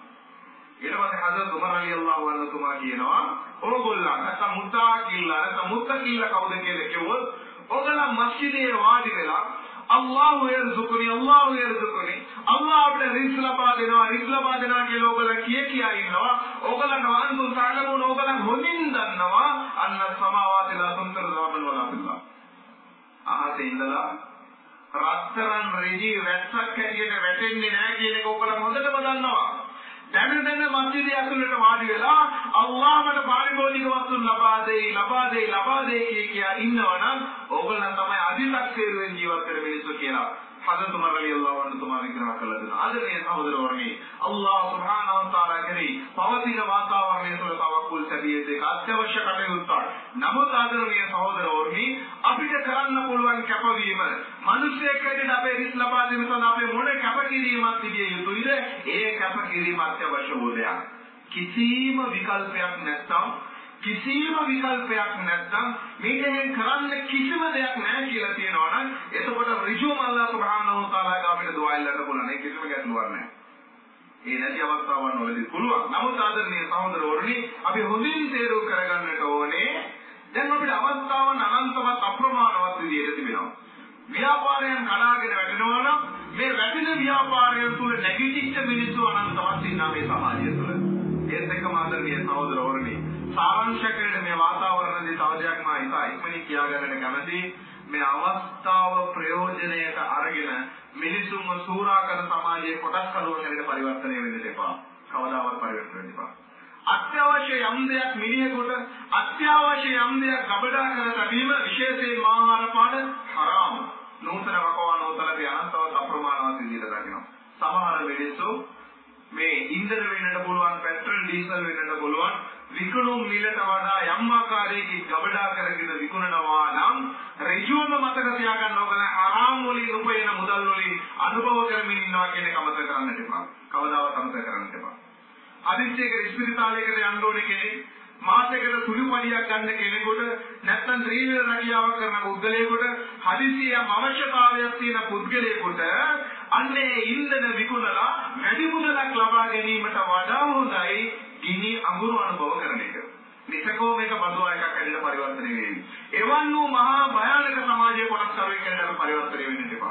ඊට පස්සේ හදරත් උමර් රලියල්ලාහු අන්හු තුමා කියනවා ඕගොල්ලන් නැත්නම් මුතාකිල්ලා නැත්නම් මුත්තකිල්ලා කවුද කියලා කිව්වොත් ඕගොල්ලන් මස්ජිදේ වාඩි වෙලා අල්ලාහ් යර්සුකුනි අල්ලාහ් යර්සුකුනි අල්ලාහ් අපිට රිස්ක් ලබා දෙනවා රිස්ක් ලබා දෙනවා කියලා ඕගොල්ලන් කිය කියා ඉන්නවා. ඕගොල්ලන් වහන්තුන් සාලමුන ඕගොල්ලන් හොඳින් දන්නවා අන්න සමාවාති ලා තුන්තර සමන් වලා බිල්ලා. ආහසේ ඉඳලා රත්තරන් රෙජි වැස්සක් හැටියට වැටෙන්නේ නැහැ කියන එක ඕගොල්ලන් හොඳටම දන්නවා. දැන දැන මස්ජිදේ ඇතුළට වාඩි වෙලා අල්ලාහ් මට පාරිභෝගික වස්තු ලබා දෙයි ලබා දෙයි ලබා දෙයි කියා ඉන්නවනම් ඕගොල්ලන් තමයි අධිශක්තියෙන් ජීවත් වෙන මිනිස්සු කියලා හදරත් උමර් රලියල්ලාහු අන්හු තුමා විග්‍රහ කළා දෙනවා. ආදරණීය සහෝදරවරුනි අල්ලාහ් සුබ්හානහු තාලා කෙරෙහි පවතින වාතාවරණය තුළ තවක්කුල් සැබියේ දෙක අත්‍යවශ්‍ය කටයුත්තක්. නමුත් ආදරණීය සහෝදරවරුනි අපිට කරන්න පුළුවන් කැපවීම මිනිස්සෙක් හැටියට අපේ රිස් ලබා දෙන්න සඳහා අපේ මොන කැපකිරීමක් තිබිය යුතුයිද? ඒ කැපකිරීම අත්‍යවශ්‍ය වූ දෙයක්. කිසිම විකල්පයක් නැත්නම් කිසිම විකල්පයක් නැත්නම් මේකෙන් කරන්න කිසිම දෙයක් නැහැ කියලා කියනවා නම් එතකොට ඍජුවම අල්ලාහ් සුබ්හානහු තාලාගේ අපිට දුආ ඉල්ලන්න පුළුවන්. ඒක කිසිම ගැටලුවක් නැහැ. ඒ නැති අවස්ථාවන් වලදී පුළුවන්. නමුත් ආදරණීය සහෝදරවරුනි අපි හොඳින් තේරුම් කරගන්නට ඕනේ දැන් අපිට අවස්ථාවන් අනන්තවත් අප්‍රමාණවත් විදිහට තිබෙනවා. ව්‍යාපාරයන් කඩාගෙන වැටෙනවා නම් මේ වැටෙන ව්‍යාපාරයන් තුල නැගිටිච්ච මිනිස්සු අනන්තවත් ඉන්නා මේ සමාජය තුළ. ඒත් එක්කම ආදරණීය සහෝදරවරුනි සාරාංශකයට මේ වාතාවරණදී තවදයක් මා ඉතා ඉක්මනින් කියාගන්නට කැමැති මේ අවස්ථාව ප්‍රයෝජනයට අරගෙන මිනිසුන්ව සූරා කරන සමාජයේ කොටස් කරුවකට පරිවර්තනය වෙන්න දෙපා. කවදාවත් පරිවර්තන වෙන්න දෙපා. අත්‍යවශ්‍ය යම් දෙයක් මිනිහෙකුට අත්‍යවශ්‍ය යම් දෙයක් ගබඩා කර ගැනීම විශේෂයෙන් ආහාර පාන හරාම. නූතන වකවානෝතලගේ අනන්තවත් අප්‍රමාණවත් විදිහට දකිනවා. සමහර වෙලෙසෝ මේ ඉන්ධන වෙන්නට පුළුවන් පෙට්‍රල් ඩීසල් වෙන්නට පුළුවන් විකුණුම් මිලට වඩා යම් ආකාරයකින් ගබඩා කරගෙන විකුණනවා නම් ඍජුවම මතක තියාගන්න ඕන ආරාම වලින් උපයන මුදල් වලින් අනුභව කරමින් ඉන්නවා කියන එක මතක කරගන්න එපා. කවදාවත් අමතක කරන්න එපා. අදිච්චේක ස්පිරිතාලයකට යන්න ඕනේ කෙනෙක් මාසයකට සුළු පඩියක් ගන්න කෙනෙකුට නැත්නම් ත්‍රිවිධ රැකියාවක් කරන පුද්ගලයෙකුට හදිසියම් අවශ්‍යතාවයක් තියෙන පුද්ගලයෙකුට අන්නේ ඉන්ධන විකුණලා වැඩි මුදලක් ලබා ගැනීමට වඩා හොඳයි ගිනි අඟුරු අනුභව කරන එක. නිසකෝ මේක බදුවා එකක් ඇදලා පරිවර්තනය වෙන්නේ. එවන් වූ මහා භයානක සමාජයේ කොටස් කරවෙන්න කියලා පරිවර්තනය වෙන්න එපා.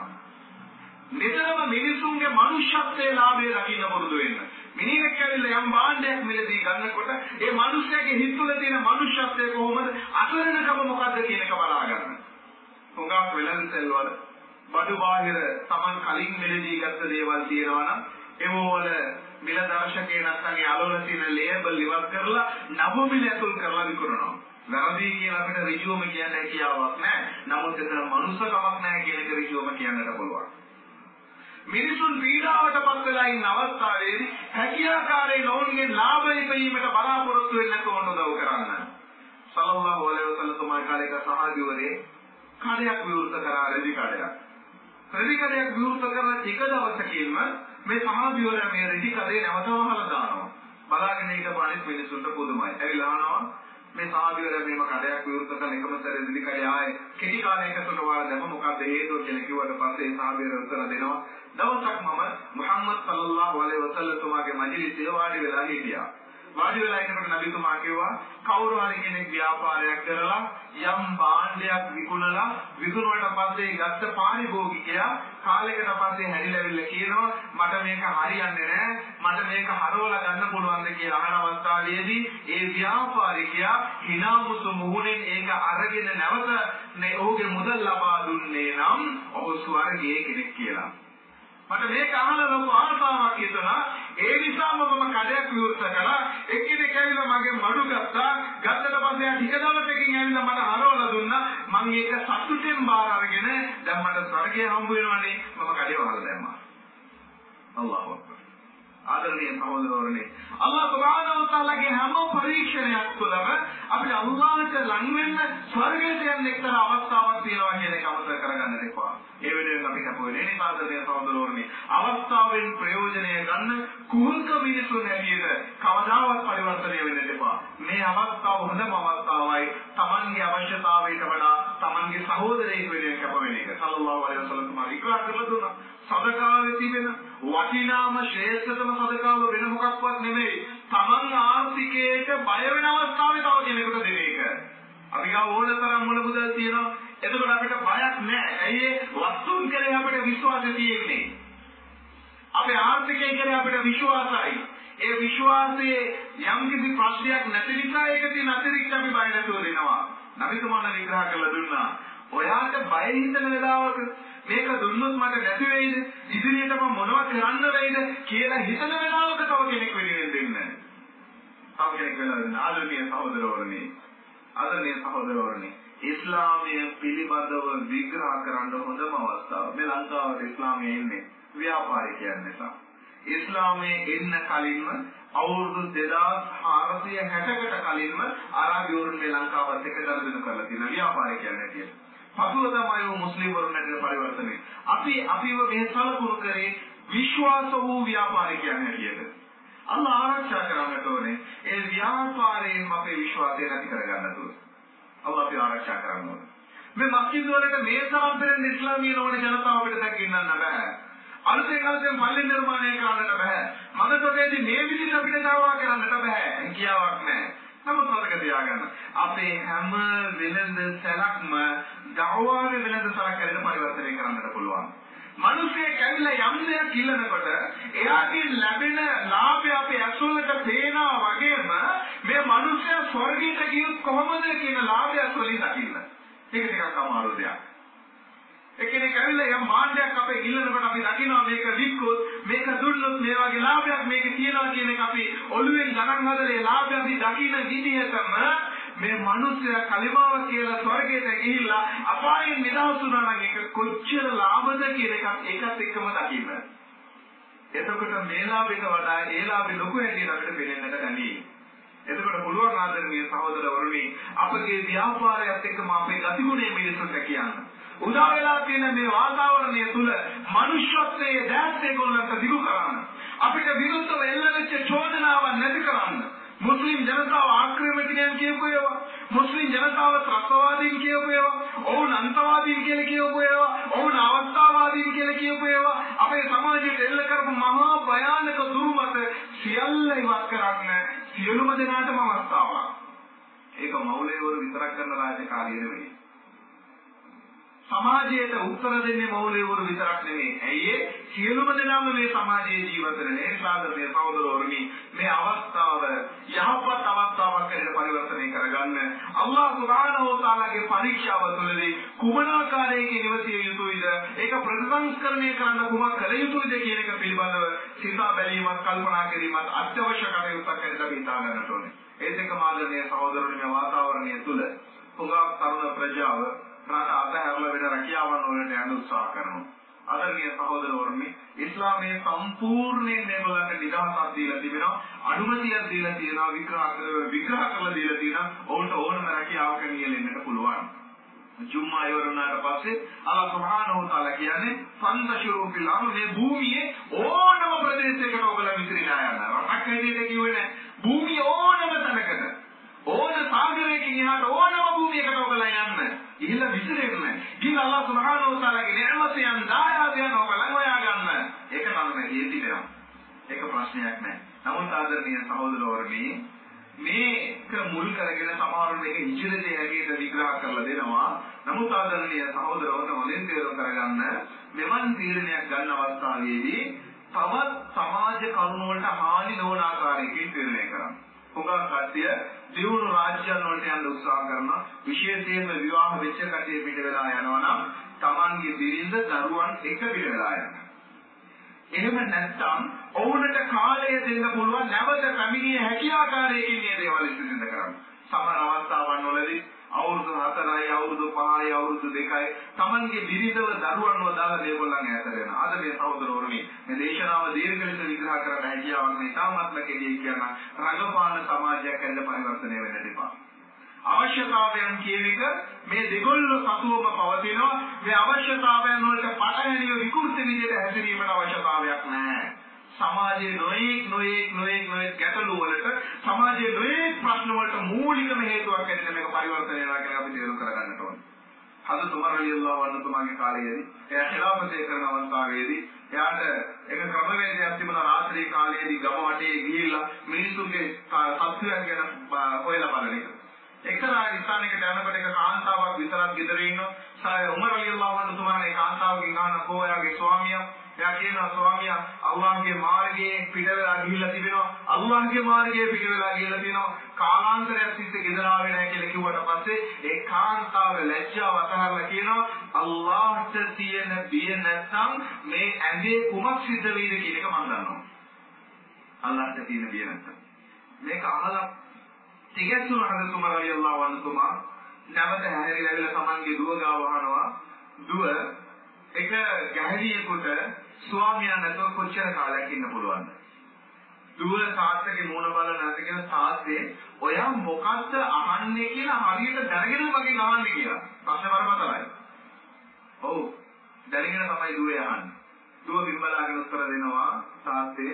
නිතරම මිනිසුන්ගේ මනුෂ්‍යත්වයේ ලාභය දකින්න පුරුදු වෙන්න. මිනිහෙක් ඇවිල්ලා යම් භාණ්ඩයක් මිලදී ගන්නකොට ඒ මිනිස්යාගේ හිත තුළ තියෙන මනුෂ්‍යත්වය කොහොමද අසරණකම මොකද්ද කියන එක බලා ගන්න. උඟක් වෙලන්සල් වල බඩු බාහිර Taman කලින් මිලදී ගත්ත දේවල් තියෙනවා නම් ඒවල මිල දර්ශකේ නැත්නම් ඒ අලවල තියෙන ලේබල් ඉවත් කරලා නව මිල ඇතුල් කරලා විකුණනවා. වැරදි කියලා අපිට ඍජුවම කියන්න හැකියාවක් නැහැ. නමුත් එතන මනුස්සකමක් නැහැ කියන එක ඍජුවම කියන්නට පුළුවන්. මිනිසුන් පීඩාවට පත් වෙලා ඉන්න අවස්ථාවේදී හැකියාකාරී ලෝන්ගේ ලාභ ඉපීමට බලාපොරොත්තු වෙන්න ඕන උදව් කරන්න. සල්ලල්ලාහු අලයිහි වසල්ලම් තුමා කාලේක සහාබිවරේ කඩයක් විවෘත කරා රෙදි කඩයක්. රෙදි කඩයක් විවෘත කරන ටික දවසකින්ම මේ සහාබිවරයා මේ රෙදි කඩේ නැවත වහලා දානවා. බලාගෙන ඉන්න අනිත් මිනිසුන්ට පුදුමයි. ඇවිල්ලා අහනවා මේ සහාබිවරයා මේම කඩයක් විවෘත කරන එකම සැරේ රෙදි කඩේ ආයේ කෙටි කාලයකට වහලා දැම්ම මොකක්ද හේතුව කියලා කිව්වට පස්සේ සහාබිවරයා උත්තර දෙනවා. දවසක් මම මුහම්මද් සල්ලල්ලාහු අලයිහි වසල්ලම් තුමාගේ මජලිසේ වාඩි වෙලා හිටියා. වාඩි වෙලා ඉන්නකොට නබිතුමා කිව්වා කවුරු හරි කෙනෙක් ව්‍යාපාරයක් කරලා යම් භාණ්ඩයක් විකුණලා විකුණුවට පස්සේ ගත්ත පාරිභෝගිකයා කාලයකට පස්සේ හැදිලාවිල්ලා කියනවා මට මේක හරියන්නේ නැහැ මට මේක හරවලා ගන්න පුළුවන්ද කියලා අහන අවස්ථාවේදී ඒ ව්‍යාපාරිකයා හිනාමුතු මුහුණෙන් ඒක අරගෙන නැවත ඔහුගේ මුදල් ලබා දුන්නේ නම් ඔහු ස්වර්ගයේ කෙනෙක් කියලා. මට මේක අහලා ලොකු ආසාවක් හිතුණා. ඒ නිසාම මම කඩයක් විවෘත කළා. එක්කෙනෙක් ඇවිල්ලා මගේ මඩු ගත්තා. ගත්තට පස්සේ ටික දවසකින් ඇවිල්ලා මට හරවලා දුන්නා. මම ඒක සතුටෙන් බාර අරගෙන දැන් මට ස්වර්ගය හම්බ වෙනවනේ. මම කඩේ වහලා දැම්මා. අල්ලාහ් අක්බර්. ආදරණීය සහෝදරවරුනි, අල්ලාහ් සුබ්හානහු වතාලාගේ හැම පරීක්ෂණයක් තුළම අපිට අල්ලාහට ලං වෙන්න ස්වර්ගයට යන්න එක්තරා අවස්ථාවක් තියෙනවා කියන එක අවබෝධ කරගන්න එපා. ඒ වෙනුවෙන් අපි කැප වෙන්නේ නේ ආදරණීය සහෝදරවරුනි. අවස්ථාවෙන් ප්‍රයෝජනය ගන්න කුහක මිනිසුන් හැටියට කවදාවත් පරිවර්තනය වෙන්න එපා. මේ අවස්ථාව හොඳම අවස්ථාවයි. Tamanගේ අවශ්‍යතාවයට වඩා Tamanගේ සහෝදරයෙක් වෙනුවෙන් කැප වෙන එක. සල්ලල්ලාහු අලයිහි වසල්ලම් තුමා ඉක්රාර් කරලා දුන්නා. සදකාවේ තිබෙන වටිනාම ශ්‍රේෂ්ඨතම සදකාව වෙන මොකක්වත් නෙමෙයි. Taman ආර්ථිකයට බය වෙන අවස්ථාවේ තව කෙනෙකුට දෙන එක. අපි ගාව ඕන තරම් මොන මුදල් තියෙනවා. එතකොට අපිට බයක් නැහැ. ඇයි ඒ වස්තුන් කෙරේ අපිට විශ්වාසය තියෙන්නේ. අපේ ආර්ථිකය කෙරේ අපිට විශ්වාසයි. ඒ විශ්වාසයේ යම් කිසි ප්‍රශ්නයක් නැති නිසා ඒක තියෙන අතිරික්ත අපි බය නැතුව දෙනවා. නබිතුමාලා විග්‍රහ කරලා දුන්නා. ඔයාට බය හිතෙන වෙලාවක මේක දුන්නොත් මට නැති වෙයිද? ඉදිරියට මම මොනවද කරන්න වෙයිද කියලා හිතන වෙලාවක තව කෙනෙක් වෙනුවෙන් දෙන්න. තව කෙනෙක් වෙලා දෙන්න. ආදරණීය සහෝදරවරුනි. ආදරණීය සහෝදරවරුනි. ඉස්ලාමය පිළිබඳව විග්‍රහ කරන්න හොඳම අවස්ථාව. මේ ලංකාවට ඉස්ලාමය එන්නේ ව්‍යාපාරිකයන් නිසා. ඉස්ලාමයේ එන්න කලින්ම අවුරුදු දෙදාස් හාරසිය හැටකට කලින්ම අරාබිවරුන් මේ ලංකාවත් එක්ක දරදෙනු කරලා තියෙන ව්‍යාපාරිකයන් හැටියට. පසුව තමයි මුස්ලිම් වරුන්ට පරිවර්තනය. අපි අපිව මේ සලකුණු කරේ විශ්වාස වූ ව්‍යාපාරිකයන් හැටියට. අල්ලාහ් ආරක්ෂා කරන්නට ඕනේ. ඒ ව්‍යාපාරයෙන් අපේ විශ්වාසය නැති කරගන්න ඕනේ. අල්ලාහ් අපි ආරක්ෂා කරන්න ඕනේ. මේ මස්ජිද් වලට මේ තරම් පෙරෙන් ඉස්ලාමීය නොවන ජනතාව අපිට දැක්කින්නන්න බෑ. අලුතෙන් අලුතෙන් පල්ලි නිර්මාණය කරන්නට බෑ. මගතොටේදී මේ විදිහට අපිට දාවා කරන්නට බෑ. කියාවක් නැහැ. නමුත් මතක තියාගන්න අපේ හැම වෙළඳ සැලක්ම දහවාවේ වෙළඳ සැලකගෙන පරිවර්තනය කරන්නට පුළුවන්. මිනිස්සේ කැවිලා යම් දෙයක් ඉල්ලනකොට එයාගෙන් ලැබෙන ලාභය අපේ ඇස්වලට පේනවා වගේම මේ මිනිස්සයා ස්වර්ගයට ගියොත් කොහොමද කියන ලාභය ඇස්වලින් දකින්න. ඒක ටිකක් අමාරු දෙයක්. එක්කෙනෙක් ඇවිල්ලා යම් භාණ්ඩයක් අපේ ඉල්ලනකොට අපි දකිනවා මේක වික්කොත් මේක දුන්නොත් මේ වගේ ලාභයක් මේක තියනවා කියන එක අපි ඔළුවෙන් ගණන් හදලා ඒ ලාභය අපි දකින්න විදිහටම මේ මිනිස්සයා කලිමාව කියලා ස්වර්ගයට ගිහිල්ලා අපායෙන් නිදහස් වුණා නම් ඒක කොච්චර ලාභද කියන එක ඒකත් එක්කම දකින්න. එතකොට මේ ලාභයට වඩා ඒ ලාභෙ ලොකු හැටියට අපිට පේන්නට ගනී. එතකොට පුළුවන් ආදරණීය සහෝදරවරුනි අපගේ ව්‍යාපාරයත් එක්කම අපේ ගතිගුණය මිනිසුන්ට කියන්න. උදා වෙලා තියෙන මේ වාතාවරණය තුල මනුෂ්‍යත්වයේ දැස් ඒගොල්ලන්ට දිගු කරන්න. අපිට විරුද්ධව එල්ලවෙච්ච චෝදනාවන් නැති කරන්න. මුස්ලිම් ජනතාව ආක්‍රමණයන් කියපු ඒවා, මුස්ලිම් ජනතාව ත්‍රස්තවාදීන් කියපු ඒවා, ඔවුන් අන්තවාදීන් කියලා කියපු ඒවා, ඔවුන් අවස්ථාවාදීන් කියලා කියපු ඒවා, අපේ සමාජයට එල්ල කරපු මහා භයානක දුර්මත සියල්ල ඉවත් කරන්න සියලුම දෙනාටම අවස්ථාවක්. ඒක මෞලවීවරු විතරක් කරන රාජකාරිය නෙවෙයි. සමාජයට උත්තර දෙන්නේ මෞලවීවරු විතරක් නෙවෙයි. ඇයි ඒ සියලුම දෙනාම මේ සමාජයේ ජීවත් වෙන නේසාදරයේ සහෝදරවරුනි මේ අවස්ථාව යහපත් අවස්ථාවක් කරගෙන පරිවර්තනය කරගන්න අල්ලාහ් සුබ්හානහු වතාලාගේ පරීක්ෂාව තුළදී කුමන ආකාරයකින් ඉවසිය යුතුයිද ඒක ප්‍රතිසංස්කරණය කරන්න කුමක් කළ යුතුයිද කියන එක පිළිබඳව සිතා බැලීමක් කල්පනා කිරීමත් අත්‍යවශ්‍ය කටයුත්තක් කියලා අපි හිතා ගන්නට ඕනේ. ඒ දෙක මාර්ගයේ සහෝදරවරුනි මේ වාතාවරණය තුළ පුඟා තරුණ ප්‍රජාව රට අතහැරලා වෙන රැකියාවන් වලට යන්න උත්සාහ කරනවා. ආදරණීය සහෝදරවරුනි, ඉස්ලාමයේ සම්පූර්ණයෙන් මේගොල්ලන්ට නිදහසක් දීලා තිබෙනවා, අනුමැතියක් දීලා තියෙනවා, විග්‍රහ විග්‍රහ කරලා දීලා තියෙනවා. ඔවුන්ට ඕනම රැකියාවක නියැලෙන්නට පුළුවන්. ජුම්මා ඉවරනාට පස්සේ අල්ලාහ් සුබ්හානහු වතාලා කියන්නේ "ෆන්තෂිරු ෆිල් අර්ද්" මේ භූමියේ ඕනම ප්‍රදේශයකට ඔයගොල්ලෝ විසිරීලා යන්න. රටක් හැටියට කිව්වේ නෑ. භූමිය ඕනම තැනකට ඕන සාගරයකින් එහාට ඕනම භූමියකට ඔයගොල්ලෝ යන්න. ඉහිලා විසිරෙන්නේ. ගිහින් අල්ලාහ් සුබ්හානහු වතාලාගේ නිර්මතයන් දායාදයන් ඔයගොල්ලෝ හොයා ගන්න. ඒක තමයි හේතිනවා. ඒක ප්‍රශ්නයක් නෑ. නමුත් ආදරණීය සහෝදරවරුනි මේක මුල් කරගෙන සමහරවිට මේක ඉජිරේ හැටියට විග්‍රහ කරලා දෙනවා. නමුත් ආදරණීය සහෝදරවරුන් හොඳින් තේරුම් කරගන්න මෙවන් තීරණයක් ගන්න අවස්ථාවේදී තවත් සමාජ කරුණු වලට හානි නොවන ආකාරයකින් තීරණය කරන්න. හොඟා කට්ටිය දියුණු රාජ්‍යයන් වලට යන්න උත්සාහ කරනවා. විශේෂයෙන්ම විවාහ වෙච්ච කට්ටිය පිට වෙලා යනවා නම් Tamanගේ බිරිඳ දරුවන් එක පිට වෙලා යනවා. එහෙම නැත්නම් ඔවුන්ට කාලය දෙන්න පුළුවන් නැවත පැමිණිය හැකි ආකාරයකින් මේ දේවල් සිදු කරන්න. සමහර අවස්ථාවන් වලදී අවුරුදු හතරයි අවුරුදු පහයි අවුරුදු දෙකයි Tamanගේ බිරිඳව දරුවන්ව දාලා මේගොල්ලන් ඈත වෙනවා. අද මේ සහෝදරවරුනි මේ දේශනාව දීර්ඝ ලෙස විග්‍රහ කරන්න හැකියාවක් මේ තාමත්ම කෙලිය කියන රඟපාන සමාජයක් ඇඳ පරිවර්තනය වෙන්න දෙපා. අවශ්‍යතාවයන් කියන එක මේ දෙගොල්ල සතුවම පවතිනවා. මේ අවශ්‍යතාවයන් වලට පටහැනිව විකෘති විදිහට හැසිරීමට අවශ්‍යතාවයක් නැහැ. සමාජයේ නොයෙක් නොයෙක් නොයෙක් නොයෙක් ගැටලු වලට සමාජයේ නොයෙක් ප්‍රශ්න වලට මූලිකම හේතුවක් ඇරෙන මේක පරිවර්තනය වෙනවා කියලා අපි තේරුම් කරගන්නට ඕනේ. හදරත් උමර් රලියල්ලාහු අන්හු තුමාගේ කාලයේදී එයා ඛිලාෆතේ කරන අවස්ථාවේදී එයාට එක ක්‍රමවේදයක් තිබුණා. රාත්‍රී කාලයේදී ගම වටේ ගිහිල්ලා මිනිසුන්ගේ සත්‍යයන් ගැන හොයලා බලන එක. එක්තරා ස්ථානයකට යනකොට එක කාන්තාවක් විතරක් ගෙදර ඉන්නවා. උමර් රලියල්ලාහු අන්හු තුමාගේ කාන්තාවගෙන් අහන කොහොයාගේ ස්වාමියා එයා කියනවා ස්වාමියා අල්ලාහ්ගේ මාර්ගයේ පිට වෙලා ගිහිල්ලා තිබෙනවා. අල්ලාහ්ගේ මාර්ගයේ පිට වෙලා ගිහිල්ලා තිනවා. කාලාන්තරයක් තිස්සේ ගෙදර ආවේ නැහැ කියලා කිව්වට පස්සේ ඒ කාන්තාව ලැජ්ජාව අතහැරලා කියනවා අල්ලාහ්ට තියෙන බිය නැත්නම් මේ ඇඳේ කුමක් සිද්ධ වෙයිද කියන එක මම දන්නවා. අල්ලාහ්ට තියෙන බිය නැත්නම් මේක අහලා තිගැස්සුන හදරත් උමර් රලියල්ලාහු අන්හු තුමා නැවත හැරිලා තමන්ගේ දුව ගාව වහනවා. දුව එක ගැහැණියෙකුට ස්වාමියා නැතුව කොච්චර කාලයක් ඉන්න පුළුවන්ද? දුව තාත්තගේ මූණ බලන නැතිගෙන තාත්තේ ඔයා මොකක්ද අහන්නේ කියලා හරියට දැනගෙන මගෙන් අහන්නේ කියලා. ප්‍රශ්න බරපතලයි. ඔව්. දැනගෙන තමයි දුවේ අහන්නේ. දුව බිම්බලාගෙන උත්තර දෙනවා තාත්තේ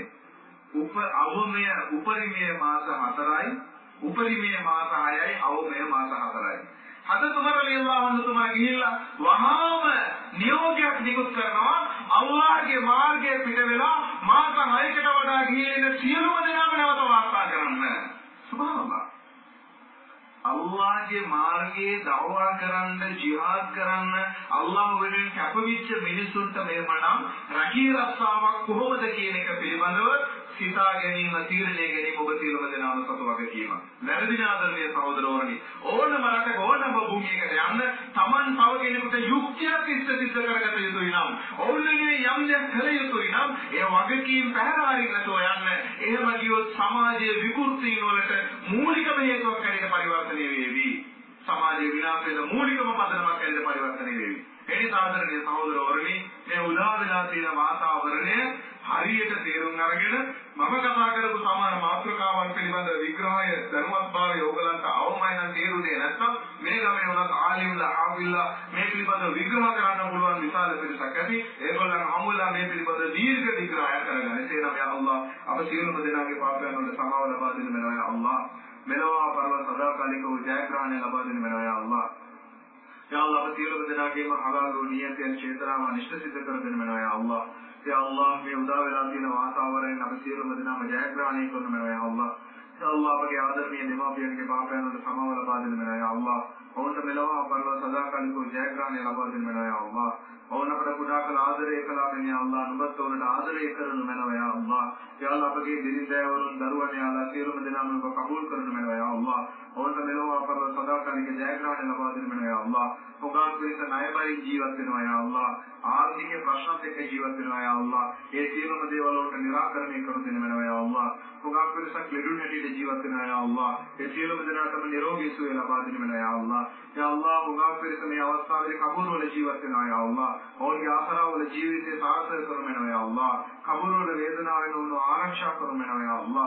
උප අවමය උපරිමයේ මාස හතරයි උපරිමයේ මාස හයයි අවමයේ මාස හතරයි. හදරත් උමර් රලියල්ලාහු අන්හු තුමා ගිහිල්ලා වහාම නියෝගයක් නිකුත් කරනවා අල්ලාහ්ගේ මාර්ගයේ පිට වෙලා මාස හයකට වඩා ගිහින් සියලුම දෙනාම නැවත වාර්තා කරන්න. සුබ්හානල්ලාහ්. අල්ලාහ්ගේ මාර්ගයේ දවවා කරන්න, ජිහාද් කරන්න, අල්ලාහ් වෙනුවෙන් කැපවිච්ච මිනිසුන්ට මෙවනම් රකී රස්සාවක් කොහොමද කියන එක පිළිබඳව සිතා ගැනීම, තීරණය ගැනීම ඔබ සියලුම දෙනාම සතු වගකීම. වැරදි ආදරණීය සහෝදරවරුනි, ඕනම රටක ඕනම භූමියකට යන්න Taman තව කෙනෙකුට යුක්තියක් ඉස්ස සිද්ධ කරගත යුතුයි නම්, ඔවුන්ගේ යම් දෙයක් කළ යුතුයි නම්, ඒ වගකීම් පැහැරාරින් නැතුව යන්න. එහෙම ගියොත් සමාජයේ විකෘතීන් වලට මූලිකම හේතුවක් ඇරෙන පරිවර්තනය වේවි. සමාජයේ විනාශ වෙන මූලිකම පදනමක් ඇරෙන පරිවර්තනය වේවි. එනි ආදරණීය සහෝදරවරුනි, මේ උදා වෙලා තියෙන වාතාවරණය හරියට ධර්මවත් භාවයේ ඕගලන්ට අවමයි නම් තේරුනේ නැත්නම් මේ ළමයි උනත් ආලිම්ලා හාවිල්ලා මේ පිළිබඳව විග්‍රහ කරන්න පුළුවන් විශාල පිරිසක් ඇති. ඒගොල්ලන් හමුලා මේ පිළිබඳව දීර්ඝ විග්‍රහයක් කරගන්න. එසේනම් යා අල්ලාහ් අප සියලුම දෙනාගේ පාපයන් වලට සමාව ලබා දෙන්න මෙනවා යා අල්ලාහ්. මෙලොව පරලොව සදාකාලික වූ ජයග්‍රහණය ලබා දෙන්න මෙනවා යා අල්ලාහ්. යා අල්ලාහ් අප සියලුම දෙනාගේම හලාල් වූ නියතයන් චේතනාව නිශ්චිත සිද්ධ කර දෙන්න මෙනවා යා අල්ලාහ්. යා අල්ලාහ් මේ උදා වෙලා තියෙන වාතාවරණයෙන් අප සියලුම දෙනාම ජයග්‍රහණය කරන්න මෙනවා යා අල්ලාහ්. යා අල්ලාහ් අපගේ ආදරණීය දෙමාපියන්ගේ පාපයන් වලට සමාව ලබා දෙන්න මෙනවා යා අල්ලාහ්. ඔවුන්ට මෙලොව පරලොව සදාකාලික වූ ජයග්‍රහණය ලබා දෙන්න මෙනවා යා අල්ලාහ්. ඔවුන් අපට කුඩා කළ ආදරය කළාගෙන යා අල්ලාහ් නුඹත් ඔවුන්ට ආදරය කරනු මෙනවා යා අල්ලාහ්. යා අල්ලාහ් අපගේ දිලිඳෑවරුන් දරුවන් යා අල්ලාහ් සියලුම දෙනාම ඔබ කබූල් කරනු මෙනවා යා අල්ලාහ්. ඔවුන්ට මෙලොව පරලොව සදාකාලික ජයග්‍රහණය ලබා දෙන්න මෙනවා යා අල්ලාහ්. ඔබාන් පිරිස ණයබරින් ජීවත් වෙනවා යා අල්ලාහ්. ආර්ථික ප්‍රශ්නත් එක්ක ජීවත් වෙනවා යා අල්ලාහ්. ඒ සියලුම දේවල් වලට निराකරණය කරනු දෙන්න මෙනවා යා අල්ලාහ්. ඔබාන් පිරිසක් ලෙඩුන් හැටියට ජීවත් වෙනවා යා අල්ලාහ්. ඒ සියලුම දෙනාටම නිරෝගී සුවය ලබා දෙන්න මෙනවා යා අල්ලාහ්. යා අල්ලාහ් ඔබාන් පිරිස මේ අවස්ථාවේ කබූල් වල ජීවත් වෙනවා යා අල්ලාහ්. ඔවුන්ගේ ආසරවල ජීවිතය සාර්ථක කරනු මෙනවා යා අල්ලාහ්. කබූල් වල වේදනාවෙන් ඔවුන් ආරක්ෂා කරනු මෙනවා යා අල්ලාහ්.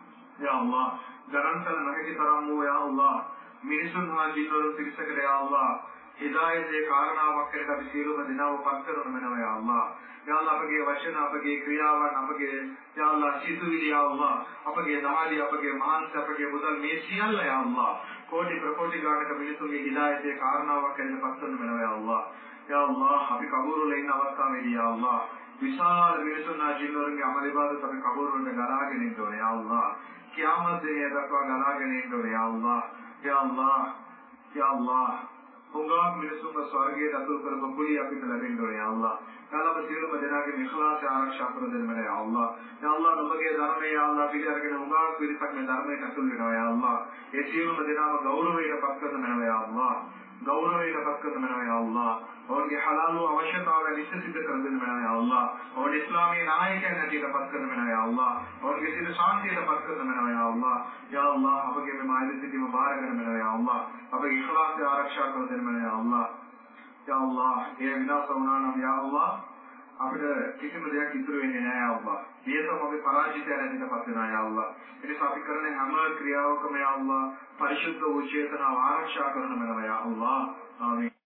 යා අල්ලාහ් ගණන්තල නැති තරම් වූ යා අල්ලාහ් මිනිසුන් හා ජින්වරුන් පිරිසකට යා අල්ලාහ් හිදායතේ කාරණාවක් කරලා අපි සියලුම දෙනාව පත් කරනු මෙනවා යා අල්ලාහ්. යා අල්ලාහ් අපගේ වචන අපගේ ක්‍රියාවන් අපගේ යා අල්ලාහ් සිතුවිලි යා අල්ලාහ් අපගේ නාඩි අපගේ මාංශ අපගේ මුදල් මේ සියල්ල යා අල්ලාහ් කෝටි ප්‍රකෝටි ගානක මිනිසුන්ගේ හිදායතේ කාරණාවක් කරලා පත් කරනු මෙනවා යා අල්ලාහ්. යා අල්ලාහ් අපි කබූල් වල ඉන්න අවස්ථාවේදී යා අල්ලාහ් විශාල මිනිසුන් හා ජින්වරුන්ගේ අමල ඉබාදත් අපි කබූල් වලට ගලාගෙන ඉන්න ඕනේ යා අල්ලාහ්. කියාමත් දිනය දක්වා ගලාගෙන ඉන්න ඕනේ යා අල්ලාහ්. යා අල්ලාහ් යා අල්ලාහ් උංගා මිනිසුන්ව ස්වර්ගයේ දතුල් කරපු කුලිය අපිට ලැබෙන්න ඕනේ යා අල්ලාහ්. යා අල්ලාහ් සියලුම දෙනාගේ ඉඛලාස ආරක්ෂා කර දෙන්න යා අල්ලාහ්. යා අල්ලාහ් නුඹගේ ධර්මයේ යා අල්ලාහ් පිළිඅරගෙන උංගා පිරිසක් මේ ධර්මයට ඇතුල් වෙනවා යා අල්ලාහ්. ඒ සියලුම දෙනාම ගෞරවයට පත් කරන මෙනවා යා අල්ලාහ්. ගෞරවයට පත් කරන මෙනවා යා අල්ලාහ්. ඔවුන්ගේ හලාල් වූ අවශ්‍යතාවය නිශ්චිත කර දෙන්න මෙනවා යා අල්ලාහ්. ඔවුන් ඉස්ලාමීය නායකයන් හැටියට පත් කරන මෙනවා යා අල්ලාහ්. ඔවුන්ගේ සිත ශාන්තියට පත් කරන මෙනවා යා අල්ලාහ්. යා අල්ලාහ් අපගේ මේ මායිද සිටීම බාරගෙන මෙනවා යා අල්ලාහ්. අපගේ ඉඛලාසය ආරක්ෂා කර දෙන්න මෙනවා යා අල්ලාහ්. යා අල්ලාහ් ඒ විනාශ වුණා නම් යා අල්ලාහ් අපිට කිසිම දෙයක් ඉතුරු වෙන්නේ නැහැ යා අල්ලාහ්. මේකම අපි පරාජිතය නැතිව පත් වෙනවා යා අල්ලාහ්. ඒ නිසා අපි කරන හැම ක්‍රියාවකම යා අල්ලාහ් පරිශුද්ධ වූ චේතනාව ආරක්ෂා කරන මෙනවා යා අල්ලාහ්. ආමීන්.